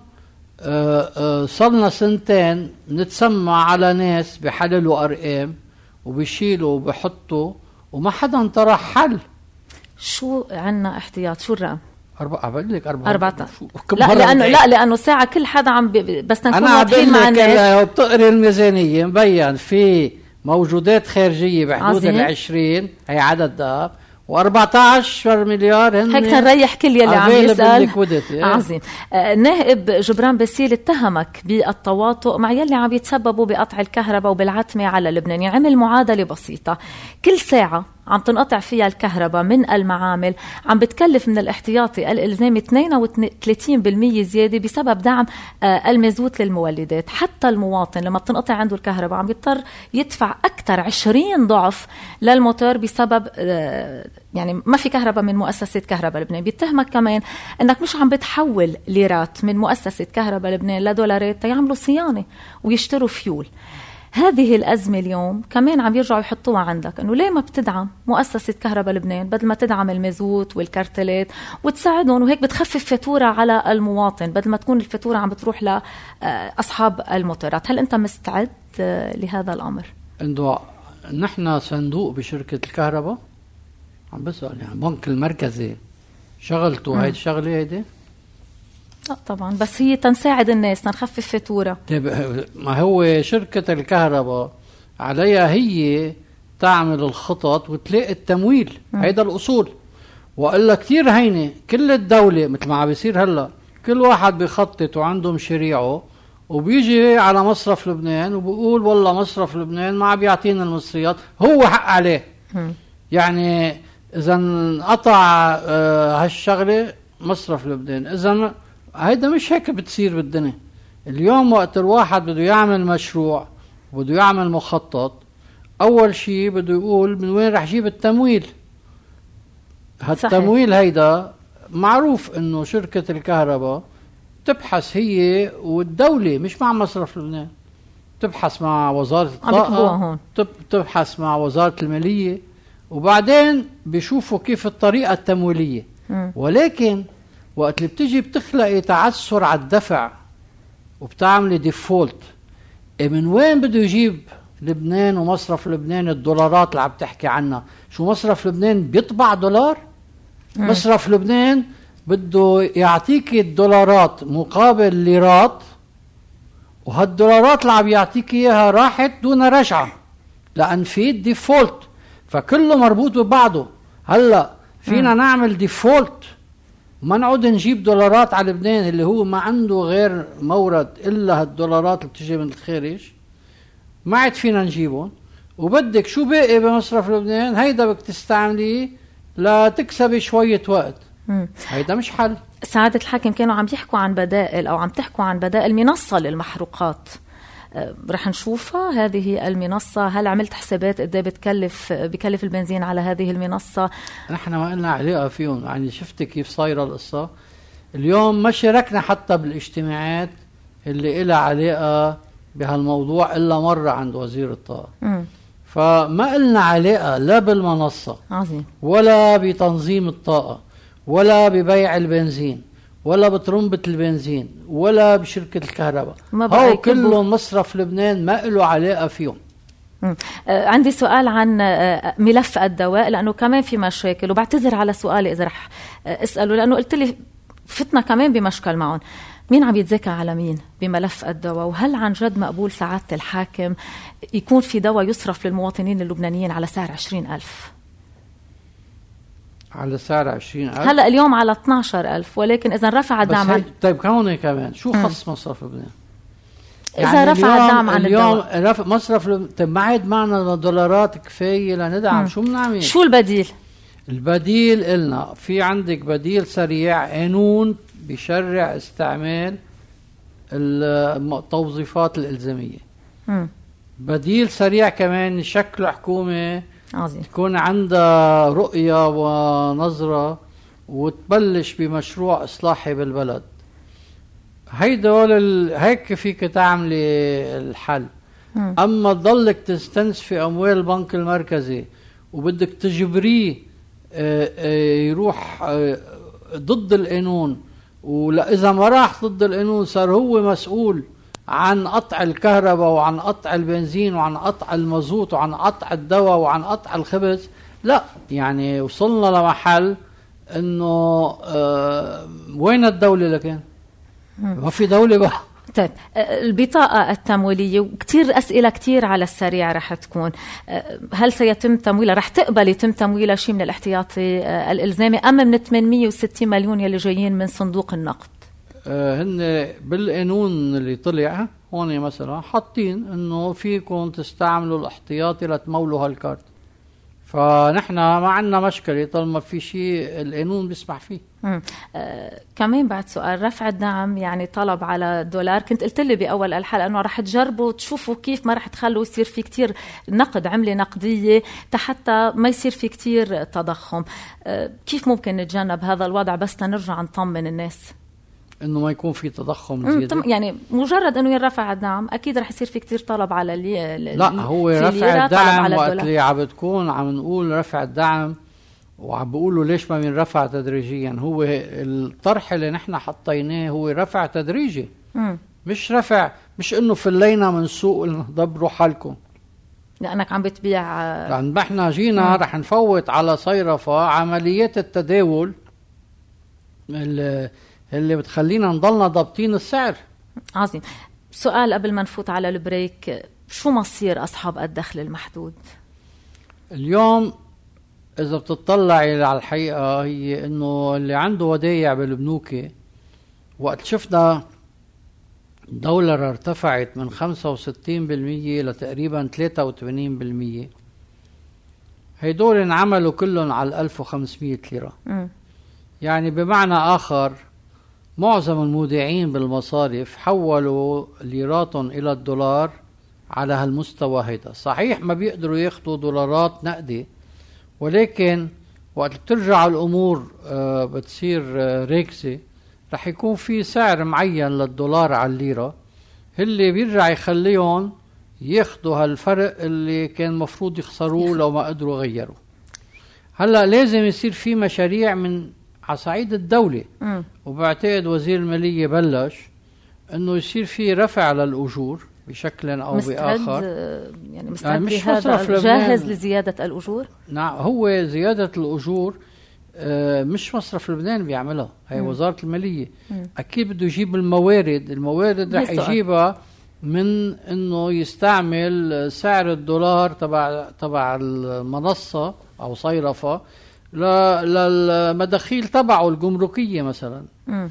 صلنا سنتين نتسمع على ناس بيحللوا أرقام وبيشيلوا وبيحطوا وما حدا طرح حل. شو عنا احتياط؟ شو الرقم؟ 14. لأنه ساعة كل حدا عم بس نكون واضحين مع الناس. بتقري الميزانية مبين في موجودات خارجية بحدود 20 هي عدد ده، و14 مليار هيك تنريح كل يلي عم يسأل. عظيم. نائب جبران باسيل اتهمك بالتواطؤ مع يلي عم يتسببوا بقطع الكهرباء وبالعتمة على لبنان. عمل معادلة بسيطة، كل ساعة عم تنقطع فيها الكهرباء من المعامل عم بتكلف من الاحتياطي الإلزامي 32% زيادة بسبب دعم المازوت للمولدات. حتى المواطن لما بتنقطع عنده الكهرباء عم يضطر يدفع أكثر 20 ضعف للموتور بسبب يعني ما في كهرباء من مؤسسة كهرباء لبنان. بيتهمك كمان أنك مش عم بتحول ليرات من مؤسسة كهرباء لبنان لدولارات تيعملوا صيانة ويشتروا فيول. هذه الأزمة اليوم كمان عم يرجعوا يحطوها عندك، أنه ليه ما بتدعم مؤسسة كهرباء لبنان بدل ما تدعم المازوت والكارتلات وتساعدهم، وهيك بتخفف فاتورة على المواطن بدل ما تكون الفاتورة عم بتروح لأصحاب الموتورات. هل أنت مستعد لهذا الأمر؟ إنه نحن صندوق بشركة الكهرباء عم بسأل، يعني بنك المركزي شغلته هاي الشغلة هيدي؟ لا طبعا، بس هي تنساعد الناس تنخفف فاتورة. ما هو شركة الكهرباء عليها هي تعمل الخطط وتلاقي التمويل. هيدا الأصول. وإلا كتير هينة كل الدولة مثل ما عم بيصير هلا، كل واحد بيخطط وعنده مشاريعه وبيجي على مصرف لبنان وبيقول والله مصرف لبنان ما عم يعطينا المصريات، هو حق عليه. يعني إذا انقطع هالشغلة مصرف لبنان، إذا هيدا مش هيك بتصير بالدنيا. اليوم وقت الواحد بده يعمل مشروع وبده يعمل مخطط، أول شيء بده يقول من وين رح جيب التمويل. هالتمويل هيدا معروف إنه شركة الكهرباء تبحث هي والدولة، مش مع مصرف لبنان، تبحث مع وزارة الطاقة، تبحث مع وزارة المالية، وبعدين بيشوفوا كيف الطريقة التمويلية. ولكن وقت اللي بتجي بتخلقي تعثر على الدفع وبتعملي ديفولت، من وين بده يجيب لبنان ومصرف لبنان الدولارات اللي عم تحكي عنها؟ شو مصرف لبنان بيطبع دولار؟ مصرف لبنان بده يعطيك الدولارات مقابل ليرات، وهالدولارات اللي عم يعطيك اياها راحت دون رجعة لأن في ديفولت، فكله مربوط ببعضه. هلا فينا نعمل ديفولت وما نعود نجيب دولارات على لبنان اللي هو ما عنده غير مورد إلا هالدولارات اللي بتجي من الخارج، ما عاد فينا نجيبهم، وبدك شو باقي بمصرف لبنان هيدا بدك تستعمليه لتكسبي شوية وقت. هيدا مش حل. سعادة الحاكم كانوا عم يحكوا عن بدائل أو عم تحكوا عن بدائل منصة للمحروقات، رح نشوفها هذه المنصة. هل عملت حسابات قد بكلف البنزين على هذه المنصة؟ نحن ما قلنا علاقة فيهم، يعني شفت كيف صايرة القصة اليوم. ما شاركنا حتى بالاجتماعات اللي إلها علاقة بهالموضوع إلا مرة عند وزير الطاقة. فما قلنا علاقة لا بالمنصة عظيم ولا بتنظيم الطاقة ولا ببيع البنزين ولا بطرمبة البنزين ولا بشركة الكهرباء. هو كلهم مصرف لبنان ما له علاقة فيهم. عندي سؤال عن ملف الدواء لأنه كمان في مشاكل، وبعتذر على سؤالي إذا رح أسأله لأنه قلت لي فتنا كمان بمشكل معهم. مين عم يتذكى على مين بملف الدواء؟ وهل عن جد مقبول سعادة الحاكم يكون في دواء يصرف للمواطنين اللبنانيين على سعر 20,000؟ على سعر 20,000 هلأ اليوم على 12,000، ولكن إذا رفع الدعم طيب كمان شو خص مصرف لبنان؟ يعني إذا رفع الدعم عن اليوم مصرف طيب ما عاد معنا دولارات كفاية لندعم. شو بنعمل؟ شو البديل؟ البديل قلنا في عندك بديل سريع، قانون بيشرع استعمال التوظيفات الإلزامية. بديل سريع كمان شكل حكومة عظيم تكون عندها رؤية ونظرة وتبلش بمشروع إصلاحي بالبلد. هيك فيك تعملي الحل. أما تضلك تستنسفي أموال البنك المركزي وبدك تجبريه يروح ضد القانون، ولا إذا ما راح ضد القانون صار هو مسؤول عن قطع الكهرباء وعن قطع البنزين وعن قطع المازوت وعن قطع الدواء وعن قطع الخبز. لا يعني وصلنا لمحل انه وين الدولة لكن ما في دولة بقى. طيب البطاقة التمويلية وكتير أسئلة كتير على السريع رح تكون، هل سيتم تمويلها؟ رح تقبل يتم تمويلها شيء من الاحتياطي الإلزامي أم من 860 مليون يلي جايين من صندوق النقد؟ هن بالقانون اللي طلع هون مثلا حاطين انه فيكم تستعملوا الاحتياطي لتمولوا هالكارت، فنحن ما عندنا مشكلة طالما في شيء القانون بيسمح فيه. كمان بعد سؤال رفع الدعم، يعني طلب على دولار، كنت قلت لي بأول الحلقة أنه رح تجربوا تشوفوا كيف ما رح تخلوا يصير في كتير نقد، عملة نقدية حتى ما يصير في كتير تضخم. كيف ممكن نتجنب هذا الوضع بس تنرجع نطمن الناس انه ما يكون في تضخم زيادة؟ يعني مجرد انه يرفع الدعم اكيد رح يصير في كتير طلب على لا هو رفع الدعم وقت اللي عم بتكون عم نقول رفع الدعم وعم بيقولوا ليش ما بينرفع تدريجيا، هو الطرح اللي نحن حطيناه هو رفع تدريجي. مش رفع، مش انه في اللينا من سوق دبروا حالكم لانك عم بتبيع. لان احنا جينا رح نفوت على صيرفة عمليات التداول اللي بتخلينا نضلنا ضابطين السعر. عظيم. سؤال قبل ما نفوت على البريك، شو مصير أصحاب الدخل المحدود؟ اليوم إذا بتطلعي على الحقيقة هي إنه اللي عنده ودايع بالبنوك وقت شفنا الدولار ارتفعت من 65% لتقريبا 83%، هيدول انعملوا كلهم على 1500 ليرة. يعني بمعنى آخر معظم المودعين بالمصارف حولوا ليراتهم إلى الدولار على هالمستوى هيدا. صحيح ما بيقدروا ياخدوا دولارات نقدي، ولكن وقت بترجع الأمور بتصير ركزة، رح يكون في سعر معين للدولار على الليرة اللي بيرجع يخليهم ياخدوا هالفرق اللي كان مفروض يخسروه لو ما قدروا غيروا. هلأ لازم يصير في مشاريع من على صعيد الدولة، وبعتقد وزير المالية بلش انه يصير في رفع للأجور بشكل او باخر. يعني مستعد بهذا، جاهز لزيادة الأجور؟ نعم، هو زيادة الأجور مش مصرف لبنان بيعملها، هي وزارة المالية. أكيد بده يجيب الموارد رح يجيبها من انه يستعمل سعر الدولار تبع المنصة او صيرفة للمداخيل تبعه الجمركية مثلا.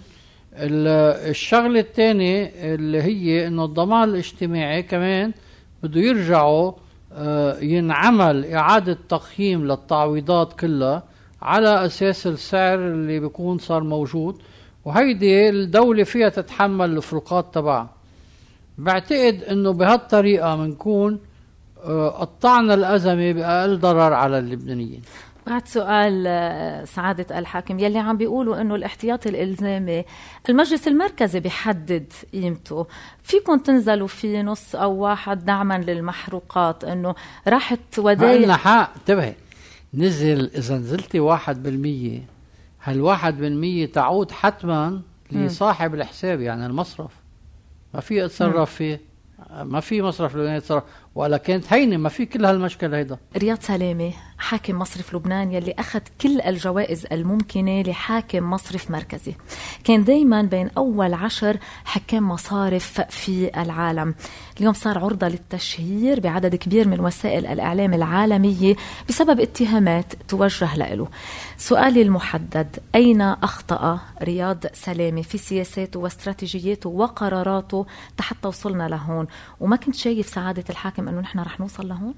الشغلة الثانية اللي هي انه الضمان الاجتماعي كمان بده يرجعوا ينعمل اعادة تقييم للتعويضات كلها على اساس السعر اللي بيكون صار موجود، وهيدي الدولة فيها تتحمل الفروقات تبعها. بعتقد انه بهالطريقة منكون قطعنا الأزمة بأقل ضرر على اللبنانيين. بعد سؤال سعادة الحاكم، يلي عم بيقولوا انه الاحتياطي الالزامي المجلس المركزي بيحدد قيمته، فيكم تنزلوا في نص او واحد دعما للمحروقات انه راحت ودايع؟ ما لنا حق. انتبهي، نزل اذا نزلتي 1%، هال1% تعود حتما لصاحب الحساب، يعني المصرف ما في يتصرف فيه، ما في مصرف لبنان يتصرف، ولا كانت هينه ما في كل هالمشكله هيدا. رياض سلامة حاكم مصرف لبنان يلي أخذ كل الجوائز الممكنة لحاكم مصرف مركزي، كان دايما بين أول 10 حكام مصارف في العالم. اليوم صار عرضة للتشهير بعدد كبير من وسائل الإعلام العالمية بسبب اتهامات توجه له. سؤالي المحدد، أين أخطأ رياض سلامة في سياساته واستراتيجياته وقراراته حتى وصلنا لهون؟ وما كنت شايف سعادة الحاكم أنه نحن رح نوصل لهون؟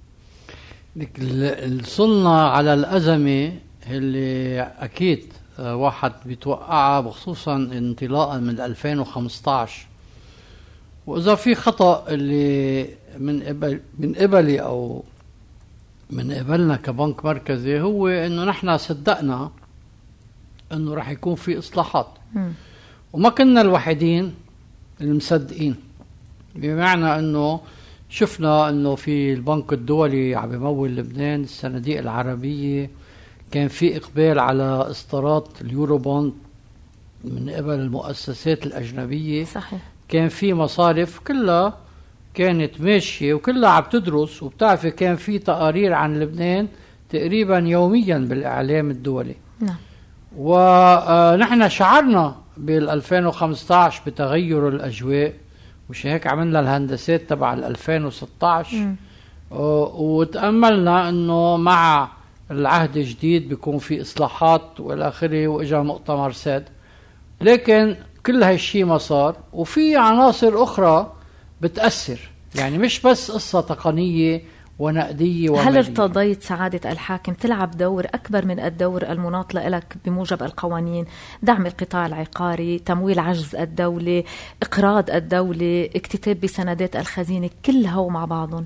وصلنا على الأزمة اللي أكيد واحد بيتوقعها، بخصوصا انطلاقا من 2015. وإذا في خطأ اللي من قبلي أو من قبلنا كبنك مركزي، هو إنه نحن صدقنا إنه رح يكون في إصلاحات، وما كنا الوحيدين المصدقين. بمعنى إنه شفنا انه في البنك الدولي عم يمول لبنان، الصناديق العربية كان في اقبال على اصدارات اليورو بوند من قبل المؤسسات الاجنبية. صحيح. كان في مصارف كلها كانت ماشية وكلها عم تدرس، وبتعرفي كان في تقارير عن لبنان تقريبا يوميا بالاعلام الدولي. نعم. ونحن شعرنا بال2015 بتغير الاجواء، مش هيك عملنا الهندسات تبع 2016 وتأملنا انه مع العهد الجديد بيكون في اصلاحات والى اخره، واجا مؤتمر ساد. لكن كل هالشيء ما صار، وفي عناصر اخرى بتأثر، يعني مش بس قصة تقنية ونقدية ومالية. هل ارتضيت سعادة الحاكم تلعب دور أكبر من الدور المناط لك بموجب القوانين؟ دعم القطاع العقاري، تمويل عجز الدولة، إقراض الدولة، اكتتاب بسندات الخزينة، كلها مع بعضهم.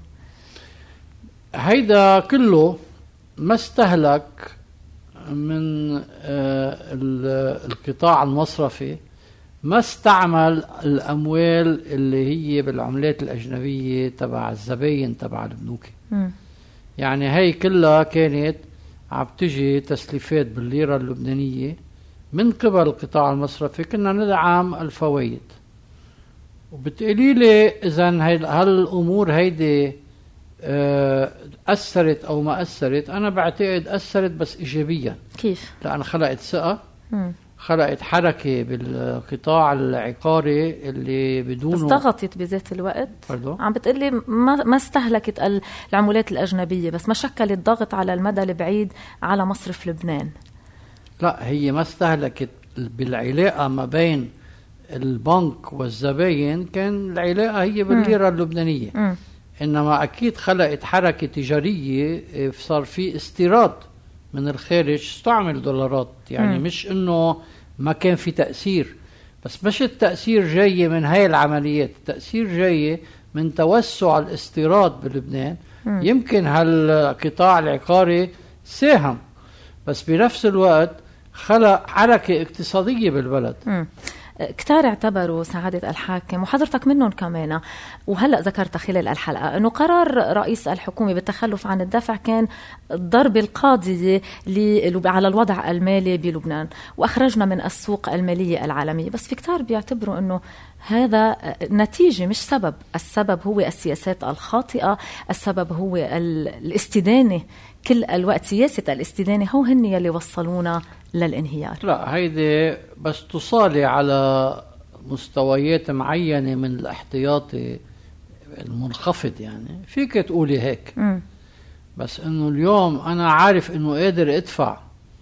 هيدا كله ما استهلك من القطاع المصرفي، ما استعمل الأموال اللي هي بالعملات الأجنبية تبع الزباين تبع البنوك. يعني هي كلها كانت عم تجي تسليفات بالليرة اللبنانية من قبل القطاع المصرفي، كنا ندعم الفوائد. وبتقولي لي إذا هالأمور هيدي أثرت أو ما أثرت؟ أنا بعتقد أثرت، بس إيجابيا. كيف؟ لأن خلقت ثقة، خلقت حركة بالقطاع العقاري اللي بدونه بس ضغطت بذات الوقت. برضو؟ عم بتقلي ما استهلكت العملات الأجنبية، بس ما شكلت ضغط على المدى البعيد على مصرف لبنان. لا، هي ما استهلكت بالعلاقة ما بين البنك والزباين، كان العلاقة هي بالليرة اللبنانية. إنما أكيد خلقت حركة تجارية، صار في استيراد من الخارج استعمل دولارات، يعني مش إنه ما كان في تأثير، بس مش التأثير جاي من هاي العمليات، التأثير جاي من توسع الاستيراد بلبنان. يمكن هالقطاع العقاري ساهم، بس بنفس الوقت خلق حركة اقتصادية بالبلد. كتار اعتبروا سعادة الحاكم وحضرتك منهم كمان، وهلأ ذكرت خلال الحلقة أنه قرار رئيس الحكومة بالتخلف عن الدفع كان الضربة القاضية على الوضع المالي بلبنان، وأخرجنا من السوق المالية العالمية. بس في كتار بيعتبروا أنه هذا نتيجة مش سبب، السبب هو السياسات الخاطئة، السبب هو الاستدانة، كل الوقت سياسة الاستدانة هو هن يلي وصلونا للانهيار. لا، هيدي بس تصالي على مستويات معينة من الاحتياطي المنخفض، يعني فيك تقولي هيك. بس انه اليوم انا عارف انه قادر ادفع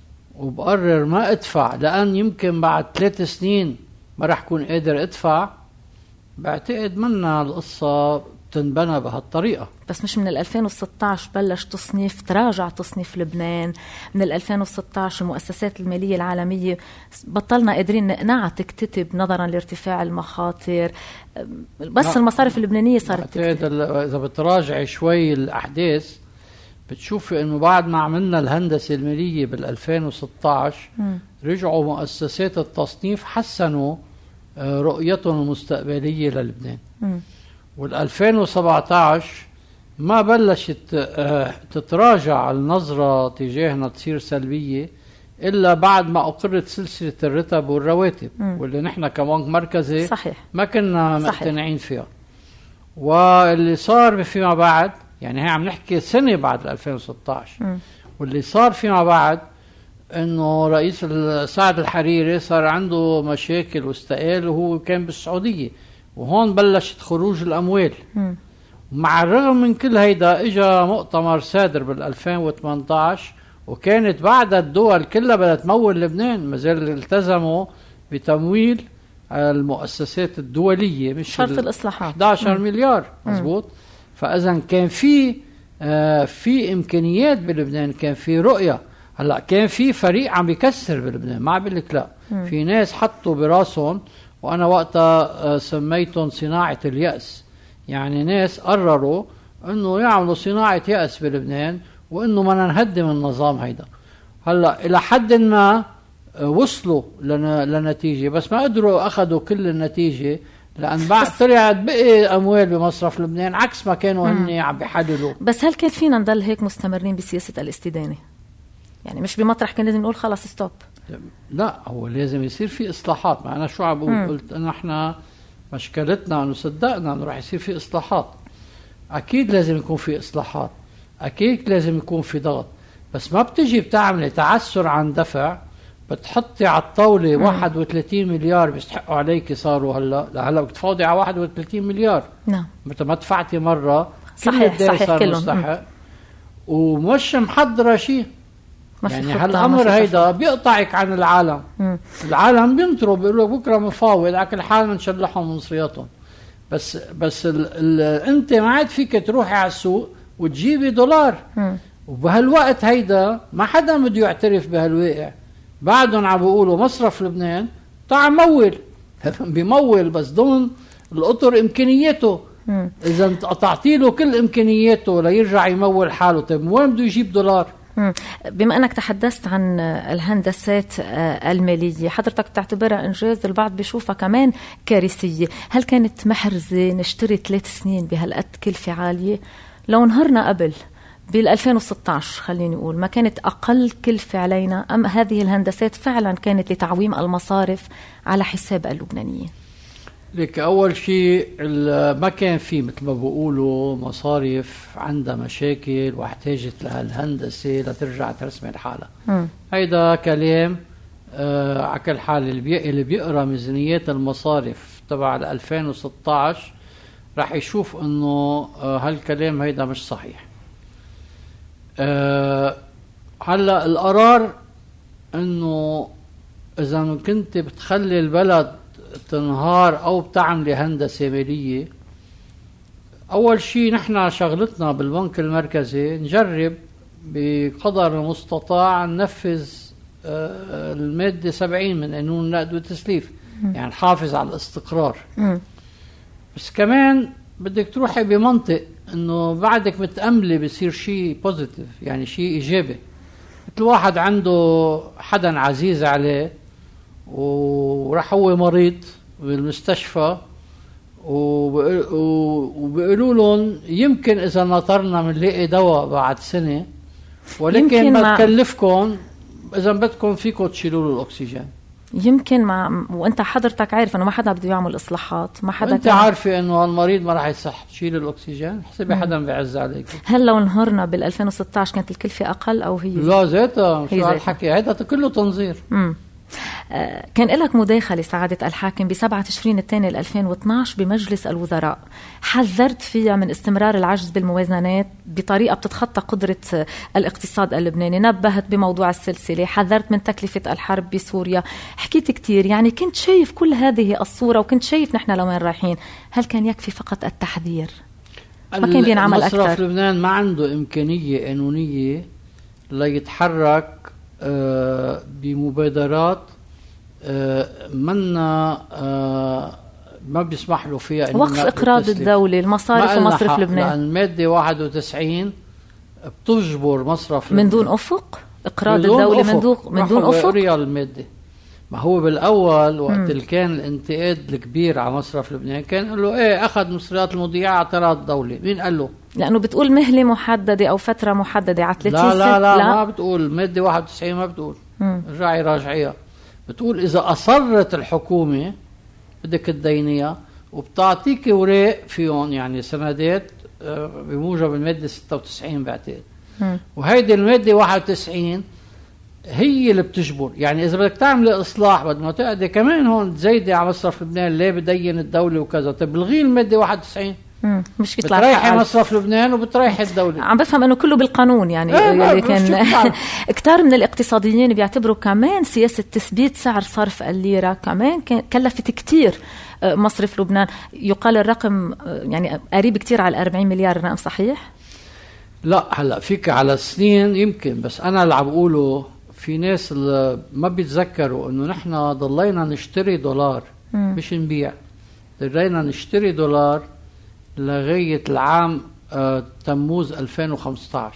وبقرر ما ادفع لان يمكن بعد 3 سنين ما رح كون قادر ادفع، بعتقد منا القصة تنبنى بهالطريقة. بس مش من 2016 بلش تصنيف، تراجع تصنيف لبنان من 2016. المؤسسات المالية العالمية بطلنا قادرين نقنعها تكتتب نظرا لارتفاع المخاطر، بس المصارف اللبنانية صارت تكتتب. إذا بتراجع شوي الأحداث بتشوفي إنه بعد ما عملنا الهندسة المالية بال2016 رجعوا مؤسسات التصنيف حسنوا رؤيتهم المستقبلية للبنان. وال2017 ما بلشت تتراجع النظرة تجاهنا تصير سلبية إلا بعد ما أقرت سلسلة الرتب والرواتب، واللي نحن كبنك مركزي صحيح ما كنا مقتنعين فيها. واللي صار فيما بعد، يعني هي عم نحكي سنة بعد 2016، واللي صار فيما بعد إنه رئيس سعد الحريري صار عنده مشاكل واستقال، وهو كان بالسعودية، وهون بلشت خروج الأموال. مع الرغم من كل هيدا اجا مؤتمر سادر بال2018، وكانت بعد الدول كلها بدها تمول لبنان، ما زال التزموا بتمويل المؤسسات الدولية، مش شرط الإصلاحات 11 مليار مزبوط. فإذا كان في إمكانيات بلبنان، كان في رؤية. هلا كان في فريق عم بيكسر بلبنان، ما بقول لك لا، في ناس حطوا براسهم، وأنا وقتها سميتهم صناعة اليأس. يعني ناس قرروا أنه يعملوا صناعة يأس بلبنان، وأنه ما نهدم النظام هيدا. هلأ إلى حد ما وصلوا لنتيجة، بس ما قدروا أخذوا كل النتيجة، لأن بعد طلعت بقي أموال بمصرف لبنان عكس ما كانوا هن عم بيحللوا. بس هل كان فينا نضل هيك مستمرين بسياسة الاستدانة؟ يعني مش بمطرح كان لازم نقول خلاص ستوب؟ لا، هو لازم يصير في إصلاحات. ما أنا شو عم بقول؟ قلت أنه إحنا مشكلتنا أنه صدقنا أنه راح يصير في إصلاحات. أكيد لازم يكون في إصلاحات، أكيد لازم يكون في ضغط، بس ما بتجي بتعملي تعسر عن دفع، بتحطي على الطاولة 31 مليار بيستحقوا عليك صاروا هلا بتفاوضي على 31 مليار. نعم، متى ما دفعتي مرة صحيح صار مستحق ومش محضرة شيء. يعني هالأمر هيدا بيقطعك عن العالم. العالم بينطروا بيقولوا بكرة مفاوض على كل حال نشلحهم من مصرياتهم. بس انت ما عاد فيك تروحي على السوق وتجيبي دولار. وبهالوقت هيدا ما حدا بده يعترف بهالواقع. بعدهم عم بيقولوا مصرف لبنان تعال مول، بيمول بس ضمن الأطر إمكانياته. إذا قطعتي له كل إمكانياته ليرجع يمول حاله، طيب وين بده يجيب دولار؟ بما أنك تحدثت عن الهندسات المالية، حضرتك تعتبرها إنجاز، البعض بيشوفها كمان كارثية. هل كانت محرزة نشتري 3 سنين بهالقد كلفة عالية؟ لو نهرنا قبل بال2016 خليني أقول ما كانت أقل كلفة علينا، أم هذه الهندسات فعلا كانت لتعويم المصارف على حساب اللبنانيين؟ لك أول شيء ما كان في مثل ما بيقولوا مصارف عندها مشاكل واحتاجت لهالهندسة لترجع ترسم لحالها. هيدا كلام على كل حال اللي بيقرأ ميزانيات المصارف تبع 2016 راح يشوف انه هالكلام هيدا مش صحيح. هلا القرار انه اذا كنت بتخلي البلد تنهار او بتعملي هندسة مالية، اول شيء نحن شغلتنا بالبنك المركزي نجرب بقدر المستطاع ننفذ المادة 70 من قانون النقد والتسليف، يعني نحافظ على الاستقرار. بس كمان بدك تروحي بمنطق انه بعدك متأملة بصير شيء بوزيتيف، يعني شيء ايجابي. مثل واحد عنده حدا عزيز عليه وراح هو مريض بالمستشفى وبيقولوا لهم يمكن اذا نطرنا بنلاقي دواء بعد سنة، ولكن ما تكلفكم اذا بدكم فيكم تشيلوا له الاكسجين. يمكن وانت حضرتك عارف انه ما حدا بده يعمل اصلاحات، ما حدا انت عارفه انه المريض ما راح يصح تشيل الاكسجين، حسبي حدا بيعز عليك. هل لو انهرنا بال 2016 كانت الكلفه اقل او هي؟ لا ذاتها شو هالحكي، هذا كله تنظير. كان لك مداخلة سعادة الحاكم ب7 تشرين الثاني 2012 بمجلس الوزراء، حذرت فيها من استمرار العجز بالموازنات بطريقة بتتخطى قدرة الاقتصاد اللبناني، نبهت بموضوع السلسلة، حذرت من تكلفة الحرب بسوريا، حكيت كتير، يعني كنت شايف كل هذه الصورة وكنت شايف نحن لوين رايحين. هل كان يكفي فقط التحذير؟ ما كان بينعمل أكثر؟ مصرف لبنان ما عنده إمكانية قانونية ليتحرك بمبادرات منا ما بيسمح له فيها. وقف إقراض الدولة، المصارف ومصرف لبنان، لأن المادة 91 بتجبر مصرف من دون أفق إقراض الدولة، من دون أفق ريال المادة. ما هو بالأول وقت اللي كان الانتقاد الكبير على مصرف لبنان كان قال له ايه أخذ مصريات المضيعة على اعتراض الدولة. مين قال له؟ لأنه بتقول مهلة محددة أو فترة محددة على 30 سنة. لا ما بتقول مادة 91 ما بتقول. راجعيها بتقول إذا أصرت الحكومة بدك تدينيها وبتعطيك وراق فيهم، يعني سندات بموجب المادة 96 بعتقد. وهيدي المادة 91 هي اللي بتجبر، يعني إذا بدك تعمل إصلاح بدل ما تقعدي كمان هون تزيدي على مصرف لبنان ليه بدين الدولة وكذا، طب الغي المادة 91 مش بيطلع بتريحي مصرف لبنان وبتريحي الدولة. عم بفهم انه كله بالقانون، يعني كان كتار من الاقتصاديين بيعتبروا كمان سياسة تثبيت سعر صرف الليرة كمان كلفت كتير مصرف لبنان. يقال الرقم يعني قريب كتير على 40 مليار، الرقم صحيح؟ لا هلا فيك على سنين يمكن، بس انا اللي عم بقوله في ناس اللي ما بيتذكروا انه نحن ضلينا نشتري دولار مش نبيع، ضلينا نشتري دولار لغاية العام تموز 2015.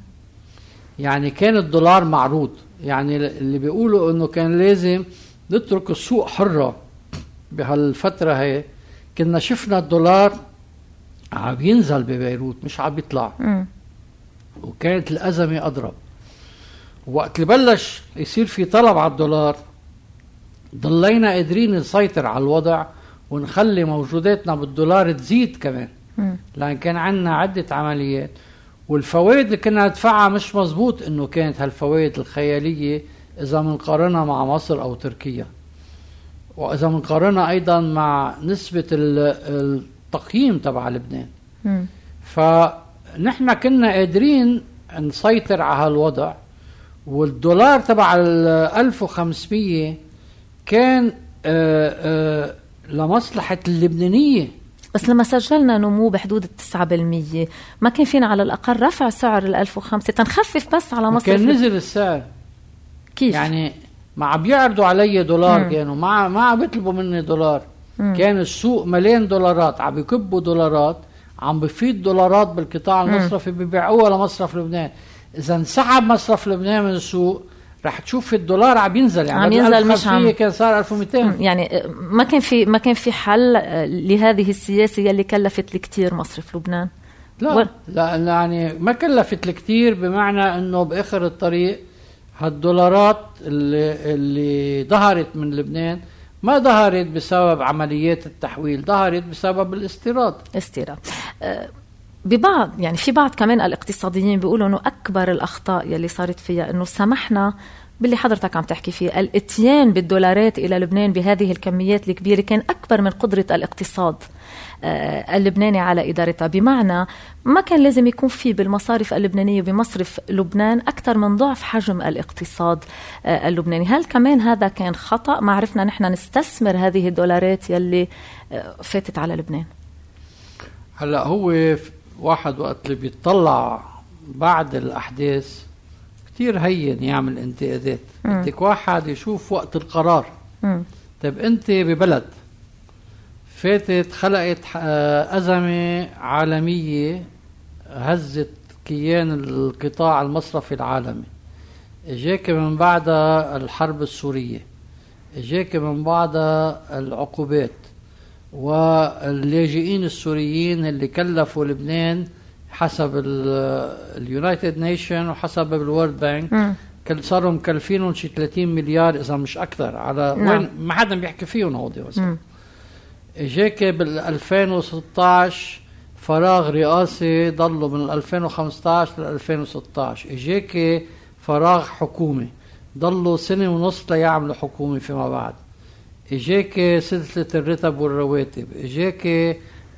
يعني كان الدولار معروض، يعني اللي بيقولوا انه كان لازم نترك السوق حرة بهالفترة هي، كنا شفنا الدولار عم ينزل ببيروت مش عم يطلع. وكانت الأزمة أضرب، وقت اللي بلش يصير في طلب على الدولار ضلينا قادرين نسيطر على الوضع ونخلي موجوداتنا بالدولار تزيد كمان، لأن كان عندنا عدة عمليات. والفوائد اللي كنا ندفعها مش مزبوط انه كانت هالفوائد الخيالية اذا منقارنها مع مصر او تركيا، واذا منقارنها ايضا مع نسبة التقييم تبع لبنان. فنحن كنا قادرين نسيطر على هالوضع، والدولار تبع 1500 كان لمصلحة اللبنانية. بس لما سجلنا نمو بحدود 9% ما كان فينا على الأقل رفع سعر 1005 تنخفف بس على مصر؟ كان نزل السعر. كيف؟ يعني ما عم بيعرضوا علي دولار، كانوا ما عم بيطلبوا مني دولار. كان السوق مليان دولارات، عم بيكبوا دولارات، عم بفيد دولارات بالقطاع المصرفي بيبيعوها لمصرف لبنان. إذا انسحب مصرف لبنان من السوق رح تشوف الدولار عم ينزل، يعني عم ينزل مش عم كان صار 1200. يعني ما كان في حل لهذه السياسة اللي كلفت الكثير مصرف لبنان. لا يعني ما كلفت الكثير، بمعنى انه باخر الطريق هالدولارات اللي ظهرت من لبنان ما ظهرت بسبب عمليات التحويل، ظهرت بسبب الاستيراد. ببعض يعني في بعض كمان الاقتصاديين بيقولوا انه اكبر الاخطاء يلي صارت فيها انه سمحنا باللي حضرتك عم تحكي فيه، الاتيان بالدولارات الى لبنان بهذه الكميات الكبيره كان اكبر من قدره الاقتصاد اللبناني على ادارتها، بمعنى ما كان لازم يكون في بالمصارف اللبنانيه بمصرف لبنان اكثر من ضعف حجم الاقتصاد اللبناني. هل كمان هذا كان خطا؟ ما عرفنا نحن نستثمر هذه الدولارات يلي فاتت على لبنان. هلا هو واحد وقت اللي بيطلع بعد الأحداث كتير هين يعمل انتقادات. بدك واحد يشوف وقت القرار. طيب أنت ببلد فاتت خلقت أزمة عالمية هزت كيان القطاع المصرفي العالمي، اجاك من بعدها الحرب السورية، اجاك من بعدها العقوبات واللاجئين السوريين اللي كلفوا لبنان حسب اليونايتد نيشن وحسب الورد بانك صاروا مكلفينهم شي 30 مليار اذا مش اكثر على وين ما حدا بيحكي فيهم هودي. مثلا اجاك بال 2016 فراغ رئاسي ضلوا من 2015 ل 2016، اجاك فراغ حكومي ضلوا سنة ونص ليعملوا حكومة فيما بعد، اجاك سلسلة الرتب والرواتب، اجاك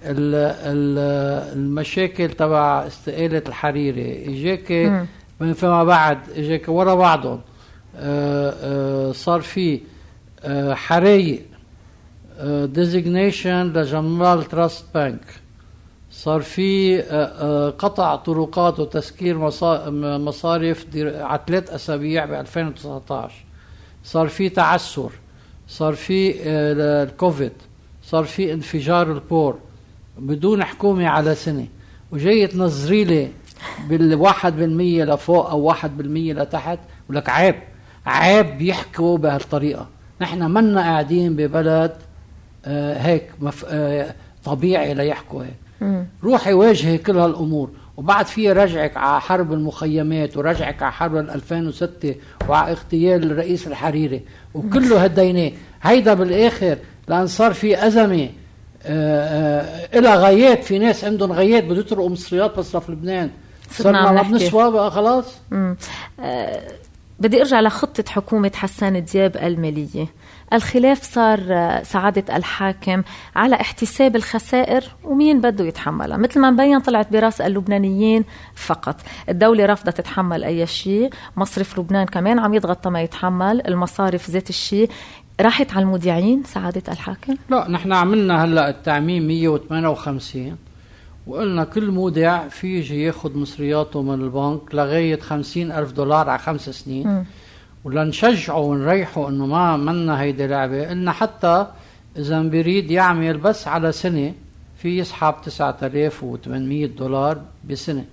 المشاكل تبع استقالة الحريري، اجاك من فيما بعد اجاك ورا بعضهم صار في حرايق ديزيجنيشن لجمال تراست بانك، صار في قطع طرقات وتسكير مصارف على 3 أسابيع ب 2019، صار في تعسر، صار في الكوفيد، صار في انفجار البور بدون حكومة على سنة، وجاي تنظري لي بال1% لفوق أو 1% لتحت، ولك عيب بيحكوا بهالطريقة. نحن منا قاعدين ببلد هيك طبيعي ليحكوا هيك. روحي واجهي كل هالأمور، وبعد فيه رجعك على حرب المخيمات ورجعك على حرب 2006 وعلى اغتيال الرئيس الحريري وكله هديناه. هيدا بالآخر لأن صار في أزمة إلى غايات، في ناس عندهم غايات بده يطرقوا مصريات مصرف لبنان، صرنا ما بنسوى بقى خلاص. بدي ارجع لخطة حكومة حسان دياب المالية. الخلاف صار سعادة الحاكم على احتساب الخسائر ومين بده يتحملها، مثل ما مبين طلعت براس اللبنانيين فقط. الدولة رافضة تتحمل أي شيء، مصرف لبنان كمان عم يضغط ما يتحمل، المصارف ذات الشيء. راحت على المودعين سعادة الحاكم؟ لا، نحن عملنا هلأ التعميم 158 وقلنا كل مودع في يجي ياخد مصرياته من البنك لغاية $50,000 على 5 سنين. ولنشجعه ونريحه انه ما منا هيدي لعبة، قلنا حتى اذا بريد يعمل بس على سنة في يسحب $9,800 بسنة.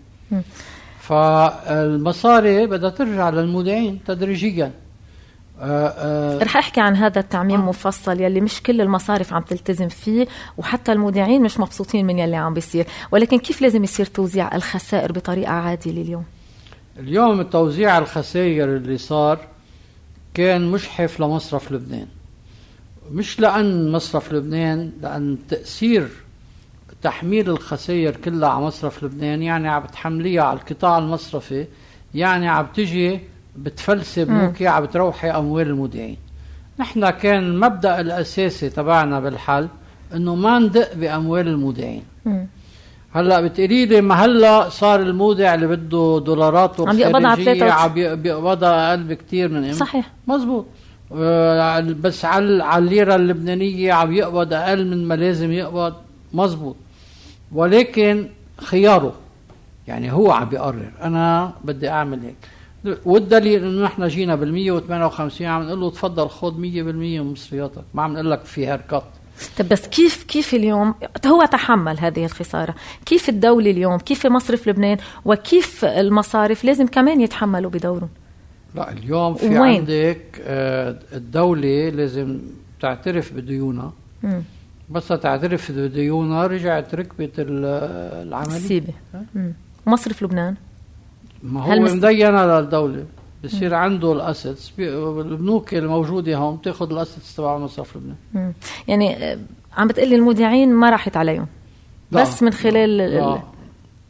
فالمصاري بدها ترجع للمودعين تدريجيا. رح احكي عن هذا التعميم مفصل يلي مش كل المصارف عم تلتزم فيه، وحتى المودعين مش مبسوطين من يلي عم بيصير. ولكن كيف لازم يصير توزيع الخسائر بطريقة عادلة اليوم؟ توزيع الخسائر اللي صار كان مشحف لمصرف لبنان، مش لأن مصرف لبنان، لأن تأثير تحميل الخسائر كلها على مصرف لبنان يعني عم بتحمليها على القطاع المصرفي، يعني عم تجي بتفلسي بنوكي عم بتروحي أموال المودعين. نحن كان المبدأ الأساسي تبعنا بالحل إنه ما ندق بأموال المودعين. هلا بتقولي لي ما هلا صار المودع اللي بده دولارات خارجية عم بيقبضها أقل بكتير من صحيح، مزبوط. بس على الليرة اللبنانية عم يقبض أقل من ما لازم يقبض، مزبوط. ولكن خياره يعني هو عم بيقرر أنا بدي أعمل هيك. والدليل إنه نحن جينا بال158 عم نقول له تفضل خد 100% من مصرياتك، ما عم نقول لك في هيركات. طب بس كيف اليوم هو تحمل هذه الخسارة؟ كيف الدولة اليوم، كيف مصرف لبنان وكيف المصارف لازم كمان يتحملوا بدورهم؟ لا، اليوم في عندك الدولة لازم تعترف بديونها، بس تعترف بديونها رجعت ركبت العملية. مصرف لبنان ما هو مدينة للدولة، بصير عنده الاسيتس، البنوك الموجوده هون بتاخذ الاسيتس تبع مصرف لبنان. يعني عم بتقلي المودعين ما راحت عليهم، بس من خلال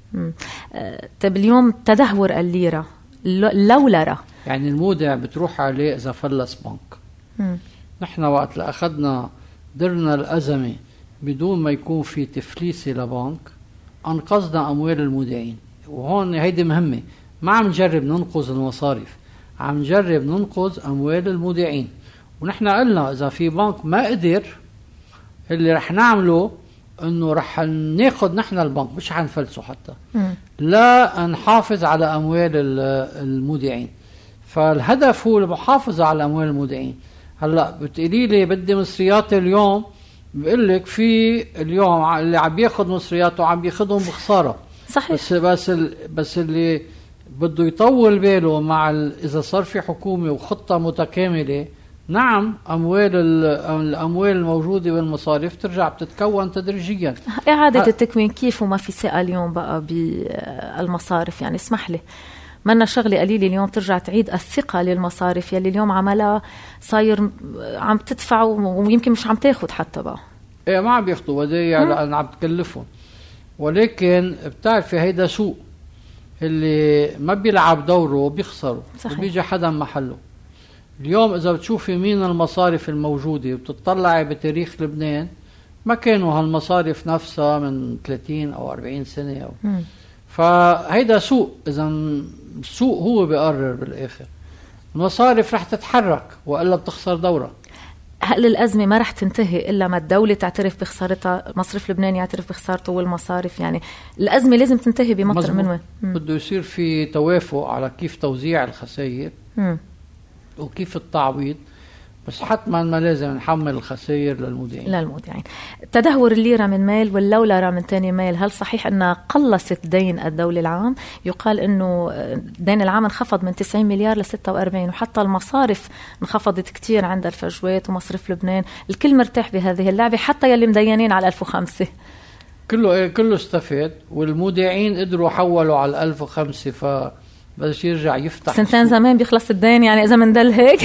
طيب اليوم تدهور الليرة اللولرة، يعني المودع بتروح عليه إذا فلس بنك. نحن وقت لأخذنا درنا الأزمة بدون ما يكون في تفليسة لبنك، أنقذنا أموال المودعين. وهون هيدي مهمة، ما عم نجرب ننقذ المصارف، عم نجرب ننقذ أموال المودعين. ونحن قلنا إذا في بنك ما قدر، اللي رح نعمله إنه رح ناخد نحن البنك، مش حنفلسه حتى، لا نحافظ على أموال المودعين. فالهدف هو المحافظة على أموال المودعين. هلا بتقولي لي بدي مصرياتي اليوم، بقول لك في اليوم اللي عم بياخد مصرياته عم بياخدهم بخسارة. صحيح. بس اللي بده يطول باله مع إذا صار في حكومة وخطة متكاملة، نعم الأموال الموجودة بالمصارف ترجع بتتكون تدريجيا. إعادة التكوين كيف وما في ثقة اليوم بقى بالمصارف؟ يعني اسمح لي، منا شغلة قليلة اليوم ترجع تعيد الثقة للمصارف يلي اليوم عملها صاير عم تدفع ويمكن مش عم تاخد حتى بقى. ايه ما عم بياخدوا ودايع لأن عم تكلفهم. ولكن بتعرفي هيدا سوق اللي ما بيلعب دوره بيخسره وبيجي حدا محله. اليوم إذا بتشوفي مين المصارف الموجودة وبتطلعي بتاريخ لبنان، ما كانوا هالمصارف نفسها من 30 أو 40 سنة فهيدا سوق. إذا السوق هو بيقرر بالآخر. المصارف رح تتحرك وإلا بتخسر دورة. هل الأزمة ما رح تنتهي إلا ما الدولة تعترف بخسارتها، مصرف لبنان يعترف بخسارته والمصارف؟ يعني الأزمة لازم تنتهي بمطر من وين؟ بده يصير في توافق على كيف توزيع الخسائر وكيف التعويض، بس حتما ما لازم نحمل الخسائر للمودعين. تدهور الليرة من ميل واللولرة من تاني ميل، هل صحيح أنها قلصت دين الدولة العام؟ يقال أنه دين العام انخفض من 90 مليار ل46، وحتى المصارف انخفضت كتير عند الفجوات ومصرف لبنان. الكل مرتاح بهذه اللعبة، حتى يلي مدينين على 1005. كله استفاد، والمودعين قدروا حولوا على 1005 بس يرجع يفتح سنتين زمان بيخلص الدين. يعني إذا منضل هيك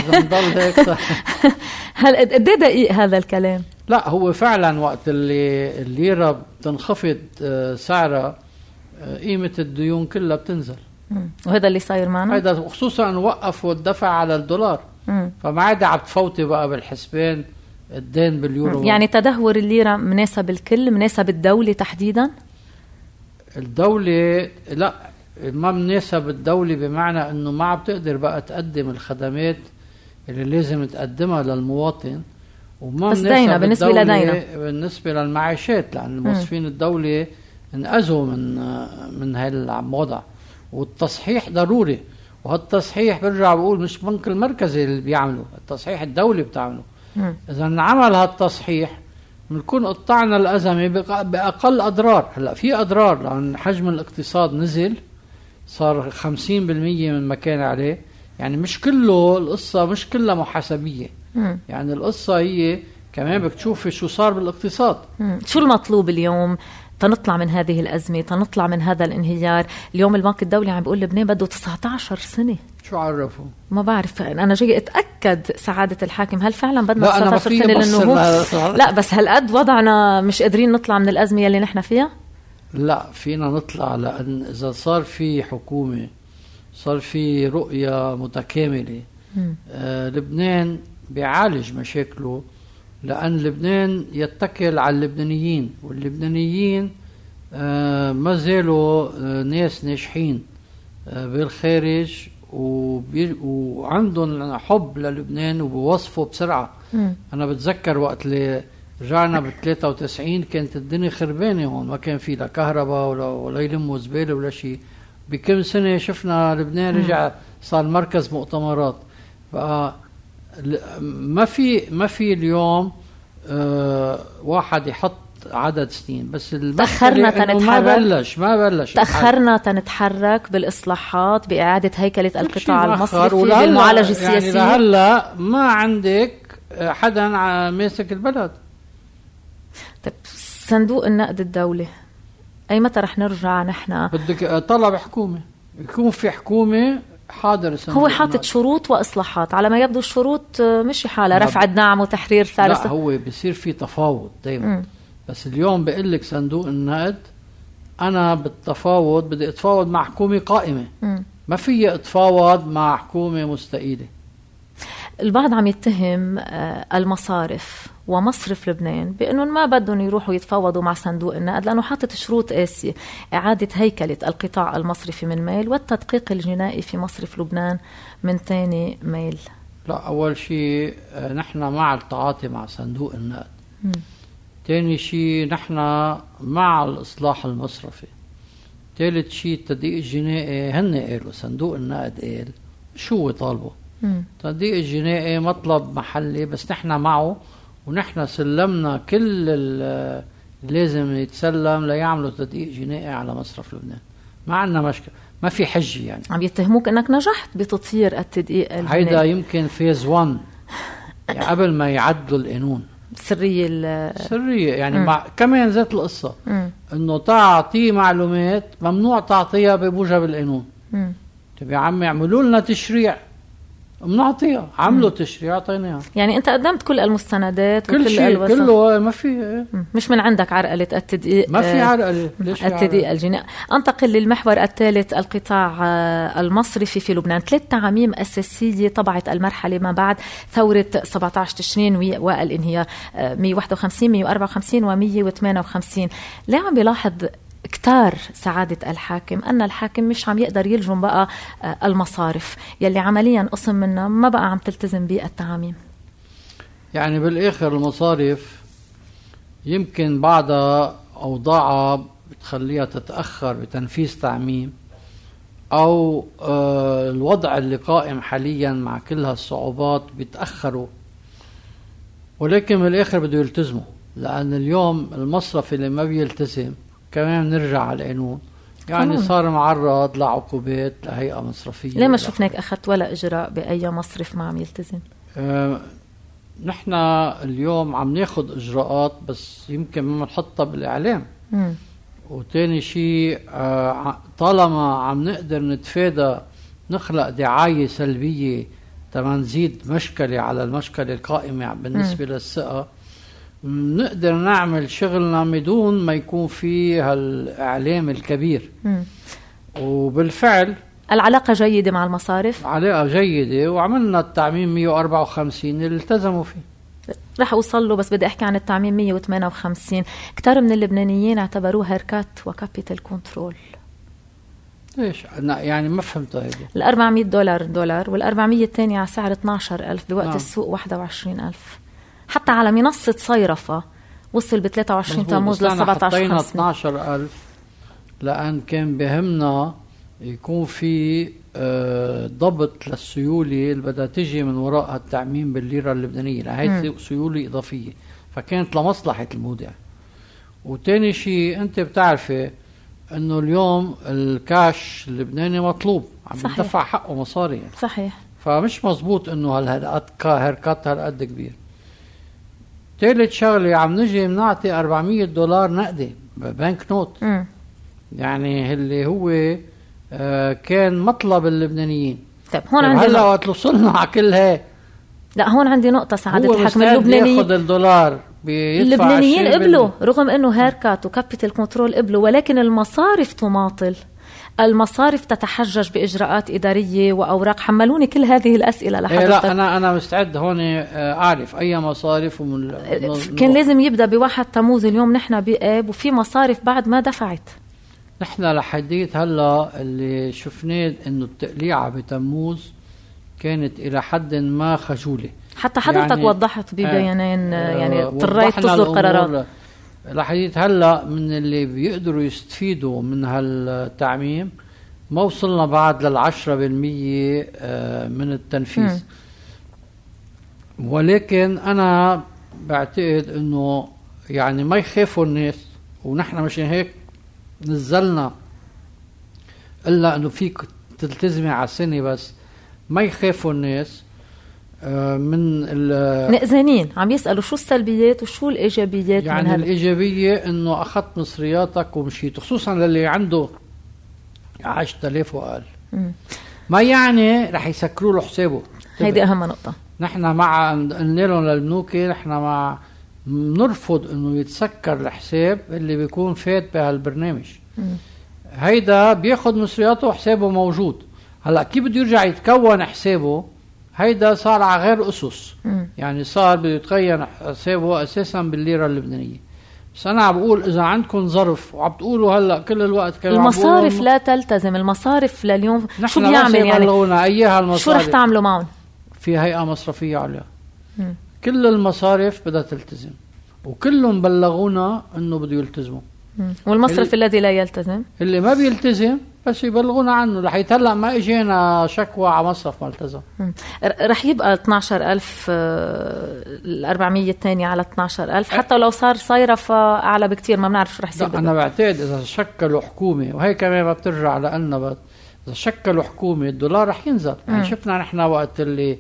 هل قد دقيق هذا الكلام؟ لا، هو فعلا وقت اللي الليرة بتنخفض سعرها، قيمة الديون كلها بتنزل. وهذا اللي صاير معنا، هذا خصوصا وقفوا الدفع على الدولار. فما عاد عم تفوتي بقى بالحسبان الدين باليورو. يعني تدهور الليرة مناسب الكل، مناسب الدولة تحديدا؟ الدولة لا، ما مناسب الدولة بمعنى انه ما عم تقدر بقى تقدم الخدمات اللي لازم تقدمها للمواطن. وما بس دينا بالنسبة لدينا، بالنسبة للمعاشات، لأن موظفين الدولة انأذوا من هالوضع. والتصحيح ضروري، وهالتصحيح برجع بقول مش بنك المركزي اللي بيعمله، التصحيح الدولي بتعمله. إذا نعمل هالتصحيح بنكون قطعنا الأزمة بأقل أضرار. هلأ في أضرار لأن حجم الاقتصاد نزل، صار 50% من ما كان عليه. يعني مش كله القصة، مش كلها محاسبية. يعني القصة هي كمان بتشوفي شو صار بالاقتصاد. شو المطلوب اليوم تنطلع من هذه الأزمة، تنطلع من هذا الانهيار؟ اليوم البنك الدولي عم بيقول لبنان بده 19 سنة. شو عرفوا؟ ما بعرف، أنا جاي أتأكد سعادة الحاكم هل فعلا بدنا 19 سنة للنهوض؟ لا بس هالقد وضعنا مش قادرين نطلع من الأزمة اللي نحن فيها؟ لا، فينا نطلع، لأن إذا صار في حكومة، صار في رؤية متكاملة، لبنان بيعالج مشاكله. لأن لبنان يتكل على اللبنانيين، واللبنانيين ما زالوا ناس ناجحين بالخارج وعندهم حب للبنان وبوصفوا بسرعة. أنا بتذكر وقت اللي رجعنا ب93 كانت الدنيا خربانة هون، ما كان في لا كهرباء ولا يلموا زبالة ولا شيء. بكم سنة شفنا لبنان رجع صار مركز مؤتمرات. ما في اليوم واحد يحط عدد سنين، بس تأخرنا تنتحرك، ما بلش تأخرنا تنتحرك بالإصلاحات بإعادة هيكلة القطاع المصرفي بالمعالجة السياسية. يعني لهلا ما عندك حدا ماسك البلد. طيب صندوق النقد الدولي أي متى رح نرجع نحن؟ بدك طلب حكومة، يكون في حكومة حاضر. هو حاطط شروط وإصلاحات، على ما يبدو الشروط مش حالة رفع الدعم وتحرير ثالث. لا، هو بيصير في تفاوض دايما. بس اليوم بقول لك صندوق النقد انا بالتفاوض بدي اتفاوض مع حكومة قائمة، ما في اتفاوض مع حكومة مستقيلة. البعض عم يتهم المصارف ومصرف لبنان بأنهم ما بدهم يروحوا يتفاوضوا مع صندوق النقد لأنه حاطط شروط قاسية: إعادة هيكلة القطاع المصرفي من ميل، والتدقيق الجنائي في مصرف لبنان من ثاني ميل. لا، أول شيء نحن مع التعاطي مع صندوق النقد. ثاني شيء نحن مع الإصلاح المصرفي. ثالث شيء التدقيق الجنائي هن قالوا، صندوق النقد قال شو هو طالبه. التدقيق الجنائي مطلب محلي بس نحن معه، ونحن سلمنا كل اللي لازم يتسلم ليعملوا تدقيق جنائي على مصرف لبنان. ما عندنا مشكلة، ما في حجة يعني. عم يتهموك انك نجحت بتطهير التدقيق الجنائي. هيدا يمكن فيز 1 يعني قبل ما يعدلوا القانون. سرية يعني كمان ذات القصة انه تعطي معلومات ممنوع تعطيها بموجب القانون. طيب يا عمي اعملوا لنا تشريع بنعطيها، عملوا تشريع اعطيناها. يعني انت قدمت كل المستندات كل شيء كله، ما في مش من عندك عرقلة التدقيق. ما في عرقلة. ليش التدقيق الجنائي؟ انتقل للمحور الثالث، القطاع المصرفي في لبنان. 3 تعاميم أساسية طبعت المرحلة ما بعد ثورة 17 تشرين والانهيار 151 154 و 158. ليه عم بيلاحظ كتار سعادة الحاكم أن الحاكم مش عم يقدر يلجم بقى المصارف يلي عمليا قسم منها ما بقى عم تلتزم بالتعاميم؟ يعني بالآخر المصارف يمكن بعضها أوضاعها بتخليها تتأخر بتنفيذ تعميم، أو الوضع اللي قائم حاليا مع كل هالصعوبات بيتأخروا، ولكن بالآخر بده يلتزموا. لأن اليوم المصرف اللي ما بيلتزم كمان نرجع على القانون، يعني صار معرض لعقوبات لهيئة مصرفية. ليه ما شفناك أخذت ولا إجراء بأي مصرف ما عم يلتزم؟ نحن اليوم عم ناخد إجراءات بس يمكن ما نحطها بالإعلام. وتاني شيء طالما عم نقدر نتفادى نخلق دعاية سلبية تما نزيد مشكلة على المشكلة القائمة بالنسبة للثقة، نقدر نعمل شغلنا بدون ما يكون فيه هالإعلام الكبير. وبالفعل العلاقة جيدة مع المصارف، علاقة جيدة، وعملنا التعميم 154 اللي التزموا فيه. رح أوصل له، بس بدي أحكي عن التعميم 158. كتار من اللبنانيين اعتبروه هيركات وكابيتال كنترول. ليش؟ يعني ما فهمت هيدا. $400 وال400 الثانية على سعر 12,000 بوقت السوق 21,000. حتى على منصة صيرفة وصل ب 23 تموز ل 17,500. حطينا 12,000 لأن كان بهمنا يكون في ضبط للسيولة اللي بدها تجي من وراء التعميم بالليرة اللبنانية، لهي سيولة إضافية، فكانت لمصلحة المودع. وتاني شيء أنت بتعرفي أنه اليوم الكاش اللبناني مطلوب، عم يدفع حقه مصاري يعني. صحيح. فمش مزبوط أنه هالهركات هالقد كبير. ثالث شغلة عم نجي بنعطي $400 نقدي ببنك نوت. يعني اللي هو كان مطلب اللبنانيين. طيب هون عندي هلا وقت وصلنا على كل هاي. لا هون عندي نقطة سعادة الحكم. اللبنانيين ياخذ الدولار اللبنانيين قبلوا رغم انه هيركات وكابيتال كنترول قبلوا، ولكن المصارف تماطل. المصارف تتحجج بإجراءات إدارية وأوراق. حملوني كل هذه الأسئلة لحضرتك. لا أنا مستعد هون أعرف أي مصارف. كان لازم يبدأ ب1 تموز. اليوم نحن بآب وفي مصارف بعد ما دفعت. نحن لحديت هلا اللي شفناه إنه التقليعة بتموز كانت إلى حد ما خجولة. حتى حضرتك يعني وضحت ببيانين يعني اضطريت تصدر قرارات. لحديت هلا من اللي بيقدروا يستفيدوا من هالتعميم ما وصلنا بعد لل10% من التنفيذ. ولكن أنا بعتقد إنه يعني ما يخافوا الناس، ونحن مشان هيك نزلنا إلا إنه فيك تلتزمي على سنة بس. ما يخافوا الناس من نقزانين عم يسألوا شو السلبيات وشو الإيجابيات. يعني من الإيجابية إنه أخذت مصرياتك ومشيت، خصوصا للي عنده 10,000 وأقل. ما يعني رح يسكروا له حسابه. هيدي أهم نقطة. نحن مع قلنا لهم للبنوك نحن مع نرفض إنه يتسكر الحساب اللي بيكون فات بهالبرنامج. هيدا بياخد مصرياته وحسابه موجود. هلا كيف بده يرجع يتكون حسابه؟ هيدا صار على غير أسس. يعني صار بده يتغير حسابه أساسا بالليرة اللبنانية. بس أنا عم بقول إذا عندكم ظرف وعم تقولوا هلا كل الوقت كانوا المصارف لا تلتزم، المصارف لليوم شو بيعمل يعني؟ أيها المصارف شو رح تعملوا معهم؟ في هيئة مصرفية عليها. كل المصارف بدها تلتزم وكلهم بلغونا إنه بده يلتزموا. والمصرف الذي لا يلتزم اللي ما بيلتزم بس يبلغونا عنه. لحيت هلا ما اجينا شكوى على مصرف ما التزم. رح يبقى 12,000 ال400 الثانية على 12,000 حتى لو صار صايرة أعلى بكتير، ما بنعرف شو رح يصير. أنا بعتقد إذا شكلوا حكومة، وهي كمان ما بترجع لأننا إذا شكلوا حكومة الدولار رح ينزل. يعني شفنا نحن وقت اللي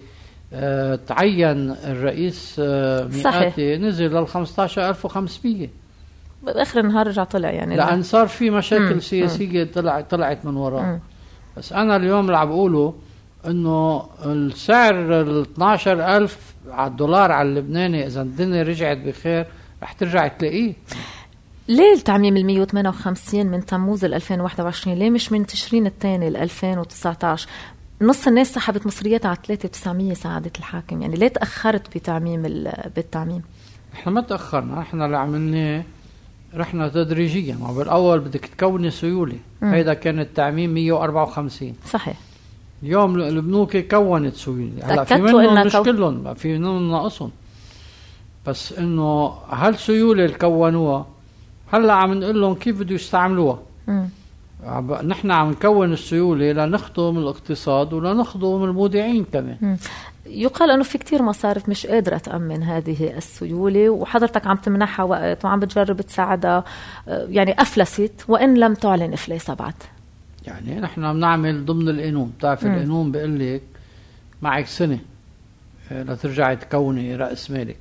تعين الرئيس مئاتي نزل لل 15,500 بآخر النهار رجع طلع. يعني لأن صار في مشاكل سياسية طلعت من وراء. بس أنا اليوم اللي عم بقوله إنه السعر 12,000 على الدولار على اللبناني إذا الدنيا رجعت بخير رح ترجع تلاقيه. ليه التعميم 158 من تموز 2021؟ ليه مش من تشرين الثاني 2019؟ نص الناس سحبت مصرياتها على 3,900 سعادة الحاكم. يعني ليه تأخرت بالتعميم؟ احنا ما تأخرنا، احنا اللي عملناه رحنا تدريجيا. ما بالأول بدك تكوني سيولة. هيدا كان التعميم 154 صحيح. اليوم البنوك كونت سيولة. هلا في منهم مش كلهم، في منهم ناقصهم، بس انه هالسيولة اللي كونوها هلا عم نقول لهم كيف بده يستعملوها. نحن عم نكون السيولة لنخدم الاقتصاد ولنخدم المودعين كمان. يقال أنه في كتير مصارف مش قادرة تأمن هذه السيولة، وحضرتك عم تمنحها وقت وعم بتجرب تساعدها، يعني أفلست وإن لم تعلن إفلاسها بعد. يعني نحن بنعمل ضمن القانون. بتعرف القانون بيقول لك معك سنة لترجعي تكوني رأس مالك.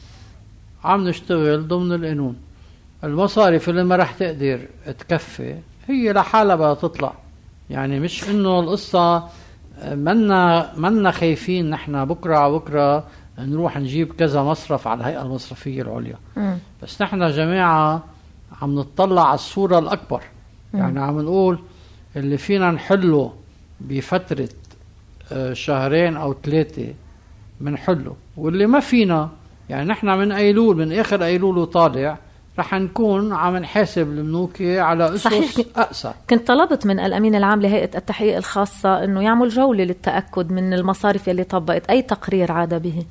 عم نشتغل ضمن القانون. المصارف اللي ما رح تقدر تكفي هي لحالها بدها تطلع. يعني مش انه القصة منا خايفين نحن بكرة نروح نجيب كذا مصرف على الهيئة المصرفية العليا. بس نحن جماعة عم نطلع على الصورة الأكبر. يعني عم نقول اللي فينا نحله بفترة 2 أو 3 منحله، واللي ما فينا يعني نحن من أيلول، من آخر أيلول وطالع رح نكون عم نحاسب المنوكي على أسس أقصى. كنت طلبت من الأمين العام لهيئة التحقيق الخاصة أنه يعمل جولة للتأكد من المصارف اللي طبقت. أي تقرير عاد به؟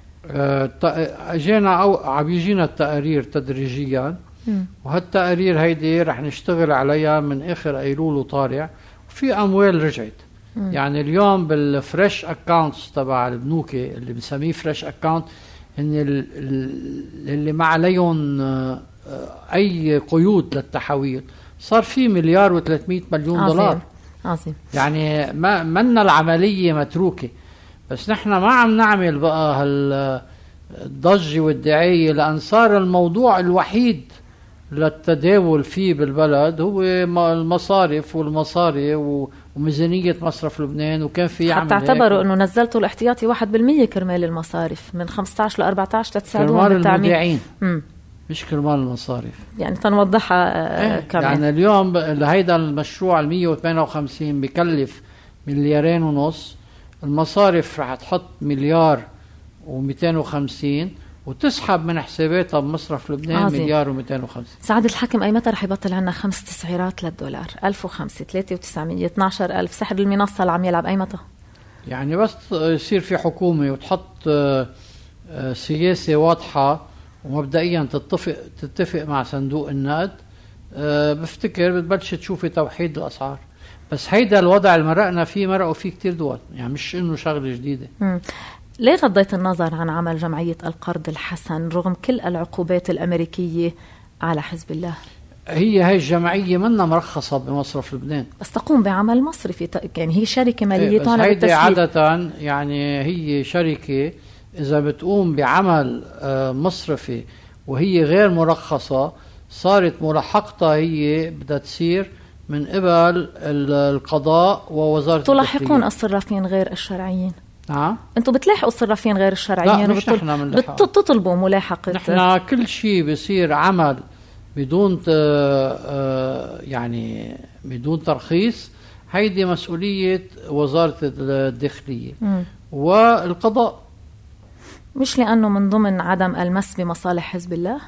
أجينا أو عم يجينا التقارير تدريجيا، وهالتقارير هيدي رح نشتغل عليها من آخر أيلول وطالع. وفي أموال رجعت. يعني اليوم بالفريش أكاونتس تبع البنوكي اللي بنسميه فريش أكاونت، إن اللي ما عليهم أي قيود للتحويل صار في 1,300,000,000 دولار. عظيم. يعني ما منا العملية متروكة. بس نحن ما عم نعمل بقى هالضجة والدعاية، لأن صار الموضوع الوحيد للتداول فيه بالبلد هو المصارف والمصاري وميزانية مصرف لبنان. وكان في حتى اعتبروا أنه نزلتوا الاحتياطي 1% كرمال المصارف من 15 ل 14 تتساعدون بالتعميم. مش كرمال المصارف. يعني تنوضحها كمان. يعني اليوم هيدا المشروع 158 بكلف 2.5 مليار. المصارف رح تحط 1,250,000,000 وتسحب من حساباتها بمصرف لبنان 1,250,000,000. سعادة الحاكم أي متى رح يبطل عنا 5 تسعيرات للدولار؟ 1,005 3,900 12,000. سحر المنصة اللي عم يلعب أي متى؟ يعني بس يصير في حكومة وتحط سياسة واضحة ومبدئيا تتفق مع صندوق النقد، بفتكر بتبلش تشوفي توحيد الأسعار. بس هيدا الوضع اللي مرقوا فيه كتير دول. يعني مش إنه شغلة جديدة. ليه غضيت النظر عن عمل جمعية القرض الحسن رغم كل العقوبات الأمريكية على حزب الله؟ هي الجمعية منا مرخصة بمصرف لبنان، بس تقوم بعمل مصرفي. يعني هي شركة مالية بس هيدي عادة يعني هي شركة إذا بتقوم بعمل مصرفي وهي غير مرخصة صارت ملاحقتها هي بدها تصير من قبل القضاء ووزارة الداخلية. تلاحقون الصرافين غير الشرعيين؟ نعم. انتوا بتلاحقوا الصرافين غير الشرعيين؟ لا مش نحن بتطلبوا ملاحقة. نحن كل شيء بيصير عمل بدون يعني بدون ترخيص، هيدي مسؤولية وزارة الداخلية والقضاء. مش لأنه من ضمن عدم المس بمصالح حزب الله؟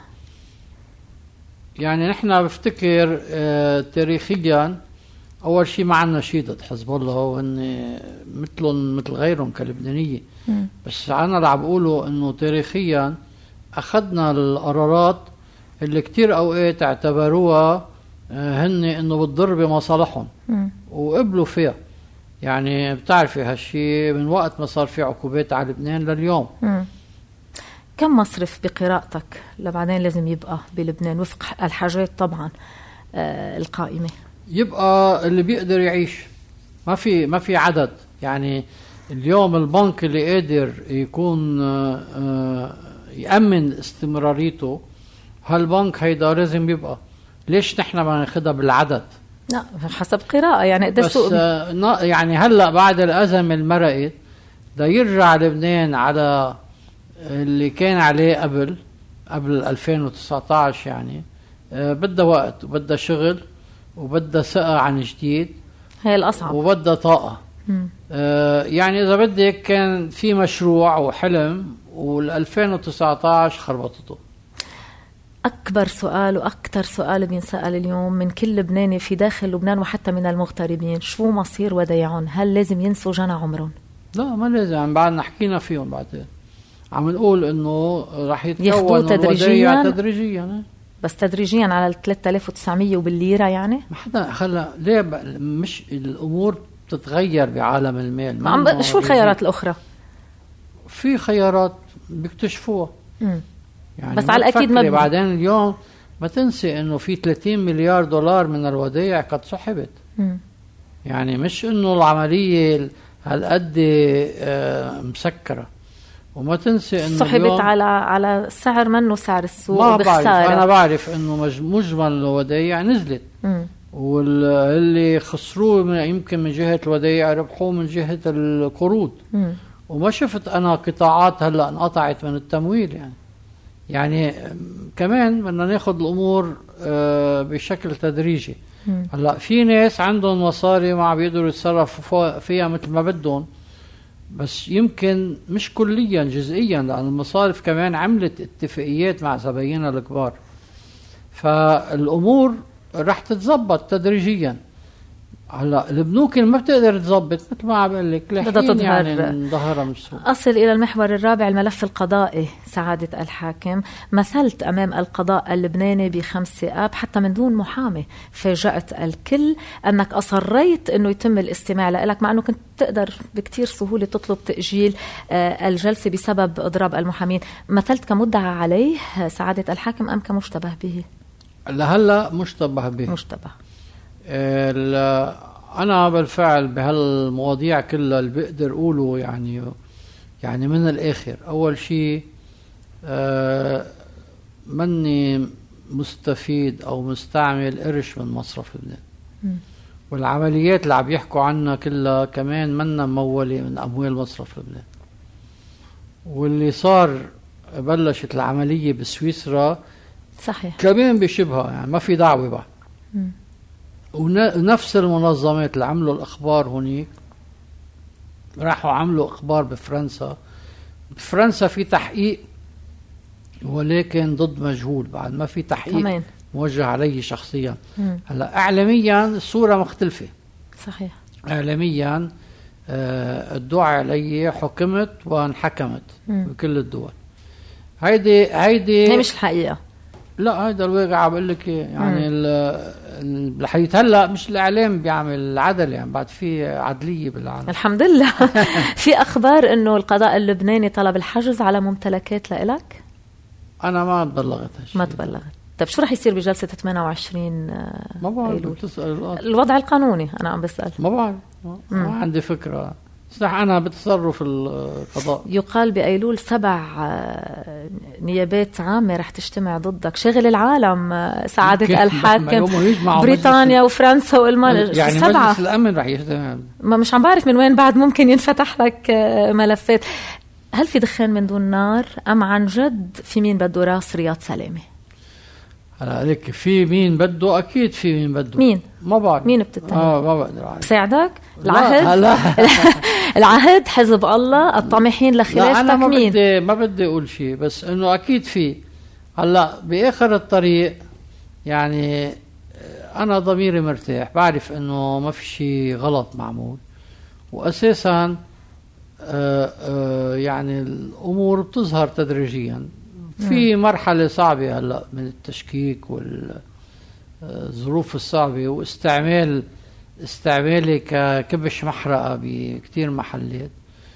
يعني نحن بفتكر تاريخيا أول شيء ما عنا شيء ضد حزب الله، وإن مثلهم مثل غيرهم كلبنانية. بس أنا اللي عم بقوله إنه تاريخيا أخذنا القرارات اللي كتير أوقات اعتبروها هن إنه بتضر بمصالحهم وقبلوا فيها. يعني بتعرفي هالشي من وقت ما صار في عقوبات على لبنان لليوم. كم مصرف بقراءتك لبعدين لازم يبقى بلبنان وفق الحاجات طبعا القائمة؟ يبقى اللي بيقدر يعيش، ما في عدد. يعني اليوم البنك اللي قادر يكون يأمن استمراريته، هالبنك هيدا لازم يبقى. ليش نحن ما ناخدها بالعدد؟ لا حسب قراءة يعني قد السوق. يعني هلأ بعد الأزمة المرقت دا يرجع لبنان على اللي كان عليه قبل 2019. يعني بدها وقت وبدها شغل وبدها ثقة عن جديد، هي الأصعب، وبدها طاقة. يعني إذا بدك كان في مشروع وحلم، وال2019 خربطته. أكبر سؤال وأكتر سؤال بينسأل اليوم من كل لبناني في داخل لبنان وحتى من المغتربين، شو مصير ودايعهم؟ هل لازم ينسوا جنى عمرهم؟ لا ما لازم، بعدنا حكينا فيهم. بعدين عم نقول إنه رح يتكون تدريجيا بس تدريجيا على 3900 وبالليرة. يعني ما حدا خلى ليه مش الأمور تتغير بعالم المال. شو الخيارات الأخرى؟ في خيارات بيكتشفوها. يعني بس على الأكيد ما بعدين اليوم ما تنسي إنه في 30 مليار دولار من الودائع قد سحبت. يعني مش إنه العملية هالقد مسكرة. وما تنسي إنه سحبت على سعر منه سعر السوق. ما بعرف، أنا بعرف إنه مجمل الودائع نزلت، واللي خسروه يمكن من جهة الودائع ربحوه من جهة القروض. وما شفت أنا قطاعات هلأ انقطعت من التمويل. يعني كمان بدنا ناخد الأمور بشكل تدريجي. هلأ في ناس عندهم مصاري ما بيقدروا يتصرفوا فيها مثل ما بدهم، بس يمكن مش كليا، جزئيا، لأن المصارف كمان عملت اتفاقيات مع زباينها الكبار. فالأمور رح تتزبط تدريجيا. هلا البنوك اللي ما بتقدر تزبط مثل ما عم بقول لك لحين يعني ظهرها مش سهل. أصل إلى المحور الرابع، الملف القضائي. سعادة الحاكم، مثلت أمام القضاء اللبناني ب5 آب حتى من دون محامي. فاجأت الكل أنك أصريت أنه يتم الاستماع لك، مع أنه كنت تقدر بكتير سهولة تطلب تأجيل الجلسة بسبب إضراب المحامين. مثلت كمدعى عليه سعادة الحاكم أم كمشتبه به؟ لهلا مشتبه به. مشتبه. أنا بالفعل بهالمواضيع كلها اللي بقدر أقوله يعني من الآخر، أول شيء مني مستفيد أو مستعمل قرش من مصرف لبنان. والعمليات اللي عم يحكوا عنها كلها كمان منا ممولة من أموال مصرف لبنان. واللي صار بلشت العملية بسويسرا صحيح كمان بشبهها، يعني ما في دعوة بعد. ونفس المنظمات اللي عملوا الأخبار هناك راحوا عملوا أخبار بفرنسا. بفرنسا في تحقيق ولكن ضد مجهول، بعد ما في تحقيق كمان موجه علي شخصيا. هلا إعلاميا الصورة مختلفة. صحيح. إعلاميا الدعاء علي حكمت وانحكمت بكل الدول. هيدي هي مش الحقيقة. لا هيدا الواقع عم بقول لك يعني الحديث هلا مش الاعلام بيعمل عدل، يعني بعد في عدليه بالعالم الحمد لله. في اخبار انه القضاء اللبناني طلب الحجز على ممتلكات لإلك؟ انا ما تبلغت هالشيء. ما تبلغت. طيب شو رح يصير بجلسه 28 ما بعرف. بتسأل الوضع القانوني انا عم بسأل. ما بعرف، ما عندي فكره. صح أنا بتصرف القضاء. يقال بأيلول 7 نيابات عامة رح تجتمع ضدك. شغل العالم سعادة الحاكم. بريطانيا وفرنسا والمانيا يعني 7. مجلس الأمن رح يجتمع. ما مش عم بعرف من وين بعد ممكن ينفتح لك ملفات. هل في دخان من دون نار أم عن جد في مين بده راس رياض سلامة؟ هلا لك في مين بده، اكيد في مين بده. مين؟ ما بعرف مين بتتهم؟ ما بقدر اعرف. بساعدك العهد؟ لا. العهد، حزب الله، الطامحين لخلافتك، مين؟ ما بدي اقول شيء، بس انه اكيد في. هلا باخر الطريق يعني انا ضميري مرتاح، بعرف انه ما في شيء غلط معمول، واساسا يعني الامور بتظهر تدريجيا. في مرحله صعبه هلا من التشكيك والظروف الصعبه، واستعمالي ككبش محرقه بكتير محلات،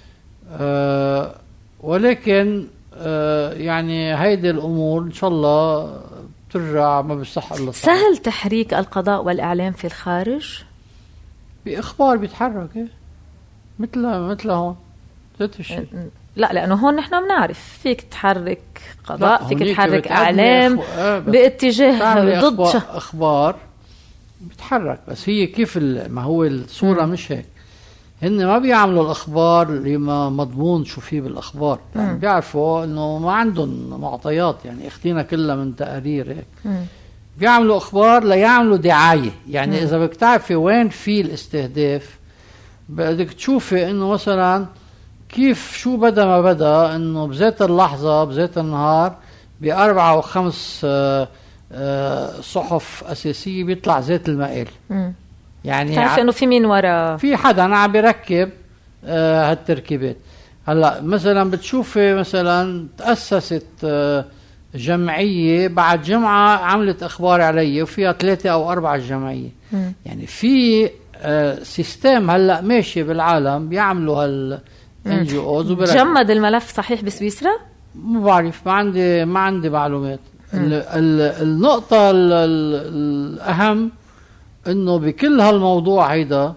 ولكن يعني هيدي الامور ان شاء الله بترجع، ما بيصح الله. سهل تحريك القضاء والاعلام في الخارج؟ باخبار بيتحرك مثل هون ذات الشيء. لا، لانه هون نحن بنعرف فيك تحرك قضاء، فيك تحرك اعلام باتجاه ضد اخبار بتحرك، بس هي كيف ما هو الصوره مش هيك. هن ما بيعملوا الاخبار اللي ما مضمون شو فيه بالاخبار، يعني بيعرفوا انه ما عندهم معطيات، يعني اخذينا كلها من تقارير هيك. بيعملوا اخبار ليعملوا دعايه، يعني اذا بدك تعرفي وين في الاستهداف بدك تشوفي انه مثلا كيف شو بدا ما بدا، انه بذات اللحظه بذات النهار بأربعة وخمس صحف اساسيه بيطلع ذات المقال. يعني تعرف انه في مين ورا، في حدا انا عم بركب هالتركيبات. هلا مثلا بتشوفي مثلا تاسست جمعيه بعد جمعه عملت اخبار علي وفيها 3 أو 4 جمعيه. يعني في سيستم هلا ماشي بالعالم بيعملوا NGOs. جمد الملف صحيح بسويسرا؟ ما بعرف، ما عندي معلومات. النقطة الأهم إنه بكل هالموضوع هيدا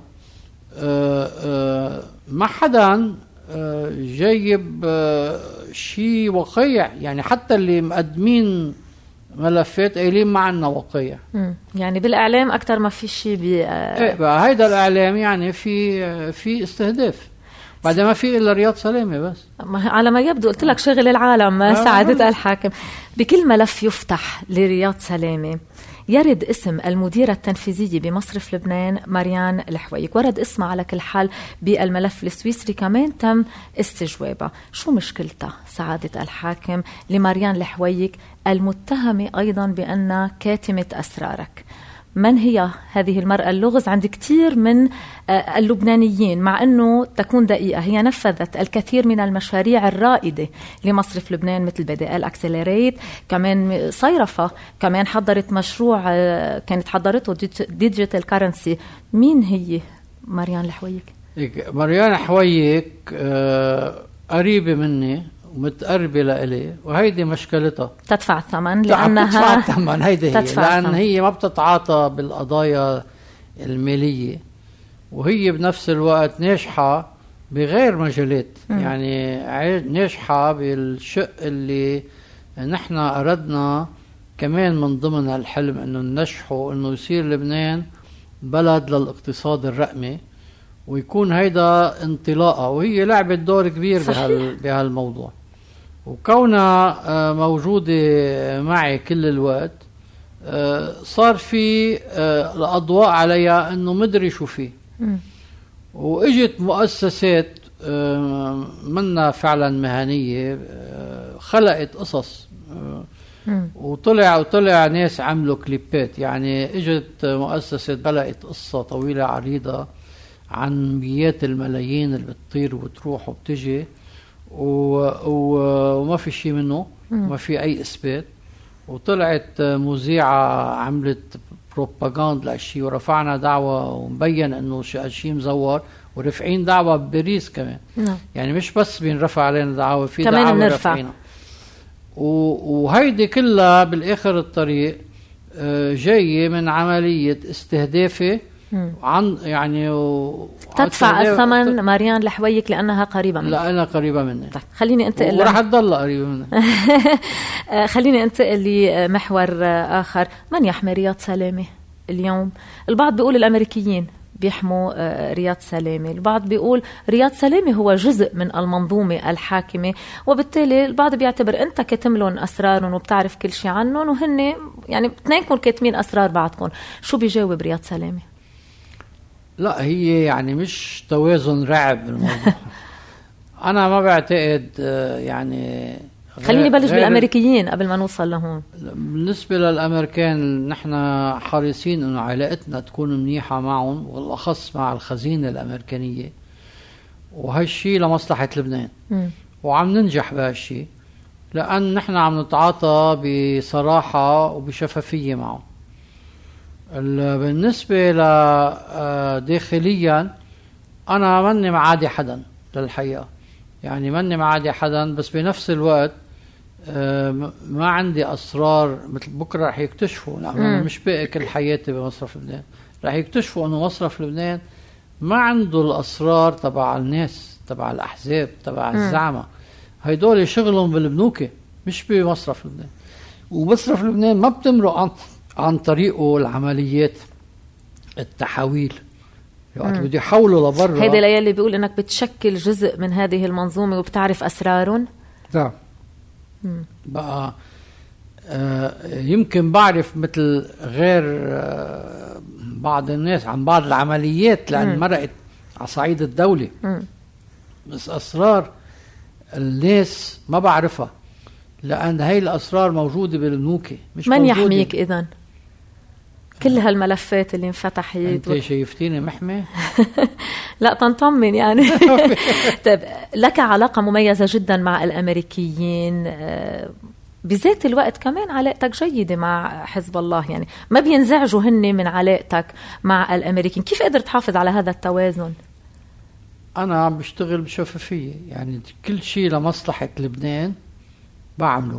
ما حدا جايب شيء وقيع، يعني حتى اللي مقدمين ملفات قايلين ما عنا وقيع. يعني بالإعلام أكتر ما في شيء بقى هيدا الإعلام يعني في استهداف، بعد ما في إلا رياض سلامة بس. على ما يبدو قلت لك شغل العالم سعادة الحاكم. بكل ملف يفتح لرياض سلامة يرد اسم المديرة التنفيذية بمصرف لبنان مريان الحويك، ورد اسمها على كل حال بالملف السويسري كمان تم استجوابها. شو مشكلتها سعادة الحاكم لمريان الحويك المتهمة أيضا بأنها كاتمة أسرارك؟ من هي هذه المرأة اللغز عند كثير من اللبنانيين، مع أنه تكون دقيقة هي نفذت الكثير من المشاريع الرائدة لمصرف لبنان مثل بدائل أكسلريت، كمان صيرفة، كمان حضرت مشروع كانت حضرته ديجيتال كارنسي. مين هي مريان الحويك؟ مريان الحويك قريبة مني ومتقربة لإلي، وهيدي مشكلتها. تدفع الثمن لأنها تدفع الثمن، هيدي هي، لأن هي ما بتتعاطى بالقضايا المالية، وهي بنفس الوقت ناجحة بغير مجالات. يعني ناجحة بالشق اللي نحن أردنا كمان من ضمن الحلم انه ننجحه، انه يصير لبنان بلد للاقتصاد الرقمي، ويكون هيدا انطلاقه، وهي لعبت دور كبير بهالموضوع. وكونها موجودة معي كل الوقت، صار في الأضواء عليها انه مدري شو فيه. واجت مؤسسات منا فعلا مهنية خلقت قصص، وطلع ناس عملوا كليبات. يعني اجت مؤسسة خلقت قصة طويلة عريضة عن مئات الملايين اللي بتطير وبتروح وبتجي، وما في شيء منه، ما في اي اثبات. وطلعت مذيعة عملت بروباغاند لهالشيء، ورفعنا دعوة ومبين انه هالشيء مزور، ورفعين دعوة بباريس كمان. يعني مش بس بينرفع علينا دعوة، في دعوة رفعينا. وهيدي كلها بالاخر الطريق جاية من عملية استهدافي عن يعني تدفع الثمن مريان الحويك لأنها قريبة منك. لا، أنا قريبة مني. طيب خليني انتقل، ورح تضل قريبة مني. خليني انتقل لمحور آخر. من يحمي رياض سلامة اليوم؟ البعض بيقول الأمريكيين، بيحموا رياض سلامة. البعض بيقول رياض سلامة هو جزء من المنظومة الحاكمة، وبالتالي البعض بيعتبر أنت كاتم لهم أسرارهم وبتعرف كل شيء عنهم، وهن يعني اثنينكم كاتمين أسرار بعضكم. شو بيجاوب رياض سلامة؟ لا، هي يعني مش توازن رعب بالموضوع. أنا ما بعتقد يعني. خليني بلش بالأمريكيين قبل ما نوصل لهون. بالنسبة للأمريكان نحن حريصين أنه علاقتنا تكون منيحة معهم، والأخص مع الخزينة الأمريكانية، وهالشي لمصلحة لبنان. وعم ننجح بهالشي لأن نحن عم نتعاطى بصراحة وبشفافية معهم. بالنسبة لداخليا أنا مني معادي حدا للحقيقة، يعني مني معادي حدا، بس بنفس الوقت ما عندي أسرار. مثل بكرة رح يكتشفوا، أنا مش باقي كل حياتي بمصرف لبنان، رح يكتشفوا أنه مصرف لبنان ما عنده الأسرار تبع الناس، تبع الأحزاب، تبع الزعمة. هيدول شغلهم بالبنوكة مش بمصرف لبنان. ومصرف لبنان ما بتمرق عن طريقه العمليات التحويل، وقت بده يحولوا لبرا. هيدا اللي بيقول انك بتشكل جزء من هذه المنظومة وبتعرف اسرارهم. نعم. بقى يمكن بعرف مثل غير بعض الناس عن بعض العمليات لأن مرقت على صعيد الدولة. بس أسرار الناس ما بعرفها، لأن هاي الأسرار موجودة بالبنوكة، مش من موجودة. يحميك إذن؟ كل هالملفات اللي انفتحت انت شايفتيني محمي؟ لا تنطمن يعني. طيب، لك علاقة مميزة جدا مع الأمريكيين، بذات الوقت كمان علاقتك جيدة مع حزب الله، يعني ما بينزعجوا هن من علاقتك مع الأمريكيين. كيف قدرت تحافظ على هذا التوازن؟ أنا عم بشتغل بشفافية، يعني كل شيء لمصلحة لبنان بعمله.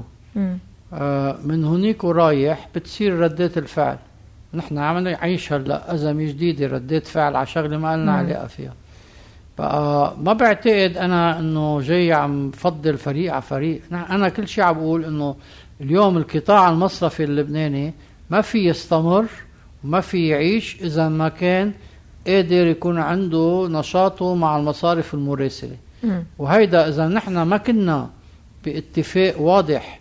من هناك ورايح بتصير ردات الفعل. نحن عم نعيش هلا أزمة جديدة، ردات فعل على شغلة ما لنا علاقة فيها. ما بعتقد أنا إنه جاي عم فضل فريق على فريق. أنا كل شيء عم بقول إنه اليوم القطاع المصرفي اللبناني ما في يستمر وما في يعيش إذا ما كان قادر يكون عنده نشاطه مع المصارف المراسلة. وهيدا إذا نحن ما كنا باتفاق واضح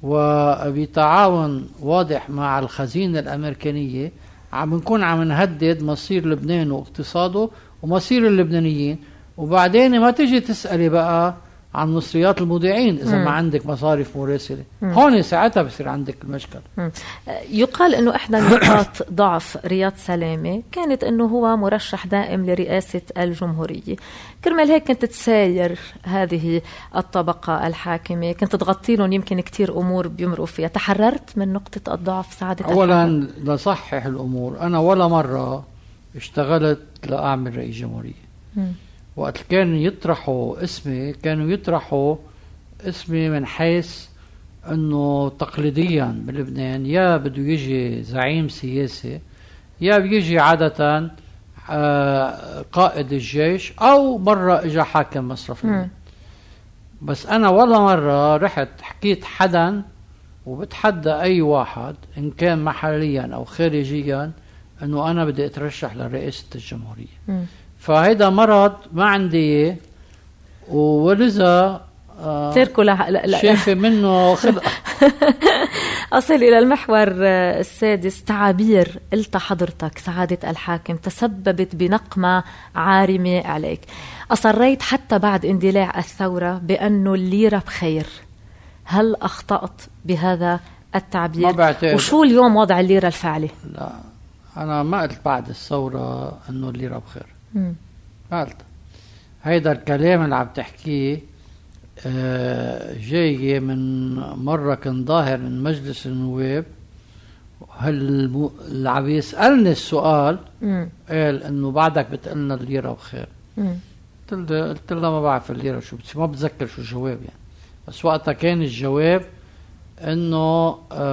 وبتعاون واضح مع الخزينة الأمريكانية، عم نكون عم نهدد مصير لبنان واقتصاده ومصير اللبنانيين. وبعدين ما تجي تسألي بقى عن مصريات المودعين إذا ما عندك مصارف مراسلة. هون ساعتها بصير عندك المشكلة. يقال أنه إحدى نقاط ضعف رياض سلامة كانت أنه هو مرشح دائم لرئاسة الجمهورية. كرمال هيك كنت تساير هذه الطبقة الحاكمة، كنت تغطي لهم يمكن كتير أمور بيمرقوا فيها. تحررت من نقطة الضعف سعادة؟ أولا لصحح الأمور، أنا ولا مرة اشتغلت لأعمل رئيس جمهورية. وقت كانوا يطرحوا اسمي كانوا يطرحوا اسمي من حيث انه تقليديا بلبنان يا بده يجي زعيم سياسي، يا بيجي عادة قائد الجيش، او مرة اجا حاكم مصرف لبنان. بس انا ولا مرة رحت حكيت حدا وبتحدى اي واحد ان كان محليا او خارجيا انه انا بدي اترشح لرئاسة الجمهورية. فهيدا مرض ما عندي، ولذا تركوا شايفة منه خلقة. أصل إلى المحور السادس. تعابير قلت حضرتك سعادة الحاكم تسببت بنقمة عارمة عليك. أصريت حتى بعد اندلاع الثورة بأنه الليرة بخير. هل أخطأت بهذا التعبير؟ وشو اليوم وضع الليرة الفعلي؟ لا، أنا ما قلت بعد الثورة أنه الليرة بخير. قلت هيدا الكلام اللي عم تحكيه جاي من مرة كان ظاهر من مجلس النواب. اللي عم يسألني السؤال قال انه بعدك بتقلنا الليرة بخير. قلت له ما بعرف الليرة شو ما بتذكر شو الجواب يعني. بس وقتها كان الجواب انه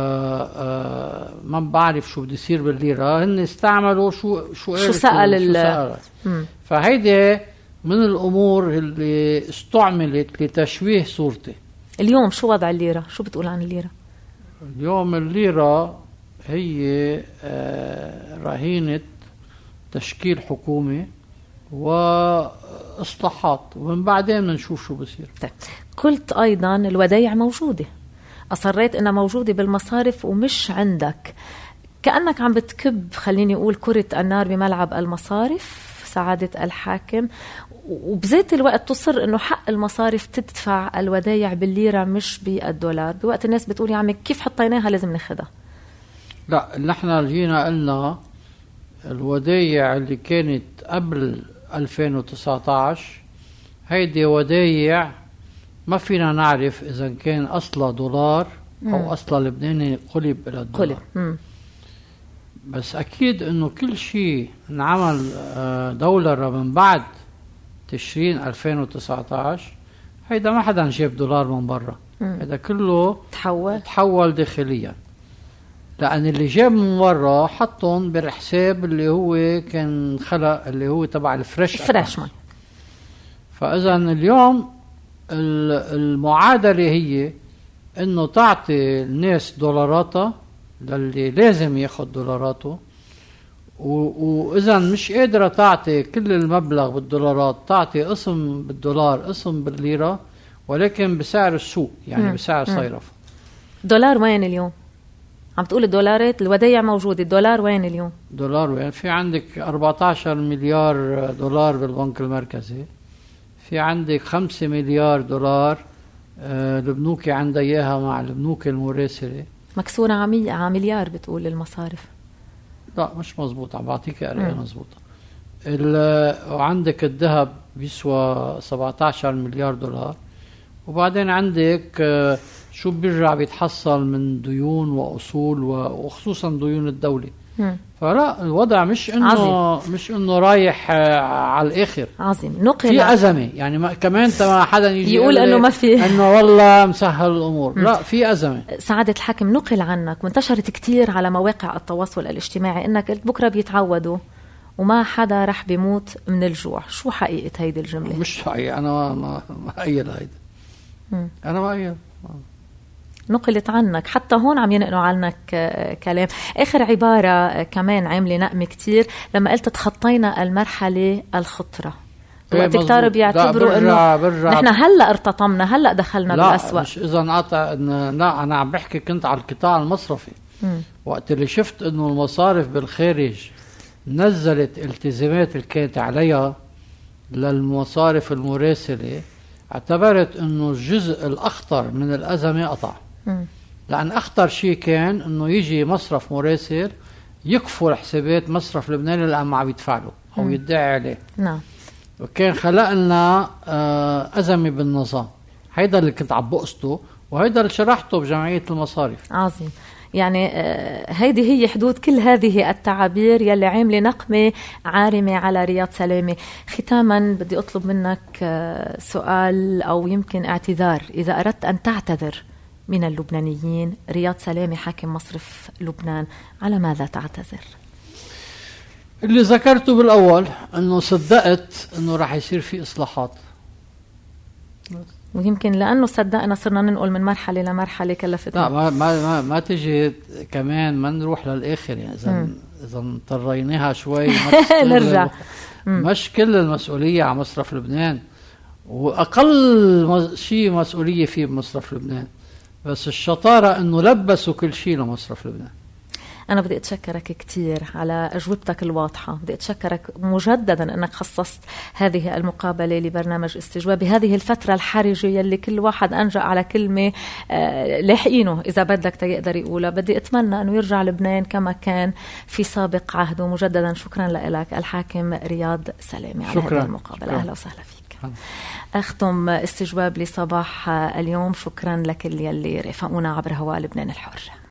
ما بعرف شو بده يصير بالليرة. هن استعملوا شو سأل فهيدي من الامور اللي استعملت لتشويه صورتي. اليوم شو وضع الليرة؟ شو بتقول عن الليرة؟ اليوم الليرة هي رهينة تشكيل حكومة وإصلاحات، ومن بعدين نشوف شو بصير. قلت أيضا الودايع موجودة، أصريت إنها موجودة بالمصارف ومش عندك، كأنك عم بتكب خليني أقول كرة النار بملعب المصارف سعادة الحاكم، وبذات الوقت تصر إنه حق المصارف تدفع الودايع بالليرة مش بالدولار، بوقت الناس بتقول يا عمي كيف حطيناها لازم ناخدها. لا، نحن جينا قلنا الودايع اللي كانت قبل 2019 هيدي ودايع ما فينا نعرف إذا كان أصلا دولار أو أصلا لبناني قلب إلى الدولار. بس أكيد إنه كل شيء انعمل دولار من بعد تشرين 2019 هيدا ما حدا جاب دولار من برا، هيدا كله تحول داخليا، لأن اللي جاب من برا حطهم بالحساب اللي هو كان خلق اللي هو تبع الفريش ماي. فإذا اليوم المعادلة هي إنه تعطي الناس دولاراتها للي لازم ياخد دولاراته، وإذا مش قادرة تعطي كل المبلغ بالدولارات تعطي قسم بالدولار قسم بالليرة، ولكن بسعر السوق يعني بسعر صيرفة. دولار وين اليوم؟ عم تقول الدولارات الودايع موجودة، الدولار وين اليوم؟ دولار وين؟ في عندك 14 مليار دولار بالبنك المركزي، في عندك 5 مليار دولار البنوك عندها إياها مع البنوك المراسلة مكسورة مليار بتقول المصارف. لا مش مزبوط، عم بعطيك أرقام مزبوطة. وعندك الذهب بيسوى 17 مليار دولار، وبعدين عندك شو بيرجع بيتحصل من ديون وأصول وخصوصا ديون الدولة. فلا الوضع مش انه رايح على الاخر. عظيم. نقل في ازمه يعني كمان ما حدا يجي يقول انه ما في انه والله مسهل الامور. لا في ازمه. سعادة الحاكم، نقل عنك وانتشرت كتير على مواقع التواصل الاجتماعي انك قلت بكره بيتعودوا وما حدا رح بيموت من الجوع. شو حقيقة هيدي الجملة؟ مش حقيقة، انا ما أيد هيدا. انا ما أيد. نقلت عنك حتى هون عم ينقلوا عنك كلام. آخر عبارة كمان عاملة نقمة كتير لما قلت تخطينا المرحلة الخطرة. وقت كتار بيعتبروا انه نحن هلأ ارتطمنا، هلأ دخلنا بالأسوأ. لا مش إذا نقطع. لا أنا عم بحكي كنت على القطاع المصرفي. وقت اللي شفت انه المصارف بالخارج نزلت التزامات اللي كانت عليها للمصارف المراسلة، اعتبرت انه الجزء الأخطر من الأزمة قطع. لأن أخطر شيء كان أنه يجي مصرف مراسل يكفر حسابات مصرف لبنان اللي عم يدفع له أو يدعي عليه. نعم. وكان خلق لنا أزمة بالنظام. هيدا اللي كنت عم بقصده، وهيدا اللي شرحته بجمعية المصارف. عظيم. يعني هيدي هي حدود كل هذه التعابير يلي عاملة نقمة عارمة على رياض سلامة. ختاما بدي أطلب منك سؤال أو يمكن اعتذار، إذا أردت أن تعتذر من اللبنانيين، رياض سلامة حاكم مصرف لبنان، على ماذا تعتذر؟ اللي ذكرته بالأول أنه صدقت أنه رح يصير في إصلاحات، ويمكن لأنه صدقنا صرنا ننقل من مرحلة لمرحلة كلفتنا. لا ما تجي كمان ما نروح للآخر يعني. إذا اضطريناها شوي نرجع. مش كل المسؤولية على مصرف لبنان، وأقل شيء مسؤولية فيه بمصرف لبنان، بس الشطارة أنه لبسوا كل شيء لمصرف لبنان. أنا بدي أتشكرك كتير على أجوبتك الواضحة، بدي أتشكرك مجددا أنك خصصت هذه المقابلة لبرنامج استجواب بهذه الفترة الحرجة يلي كل واحد أنجأ على كلمة لاحقينه إذا بدك تقدر يقولها. بدي أتمنى أنه يرجع لبنان كما كان في سابق عهده. مجددا شكرا لك الحاكم رياض سلامة على هذه المقابلة. شكرا. أهلا وسهلا فيك. أختم استجواب لصباح اليوم. شكرا لكل يلي رافقونا عبر هواء لبنان الحر.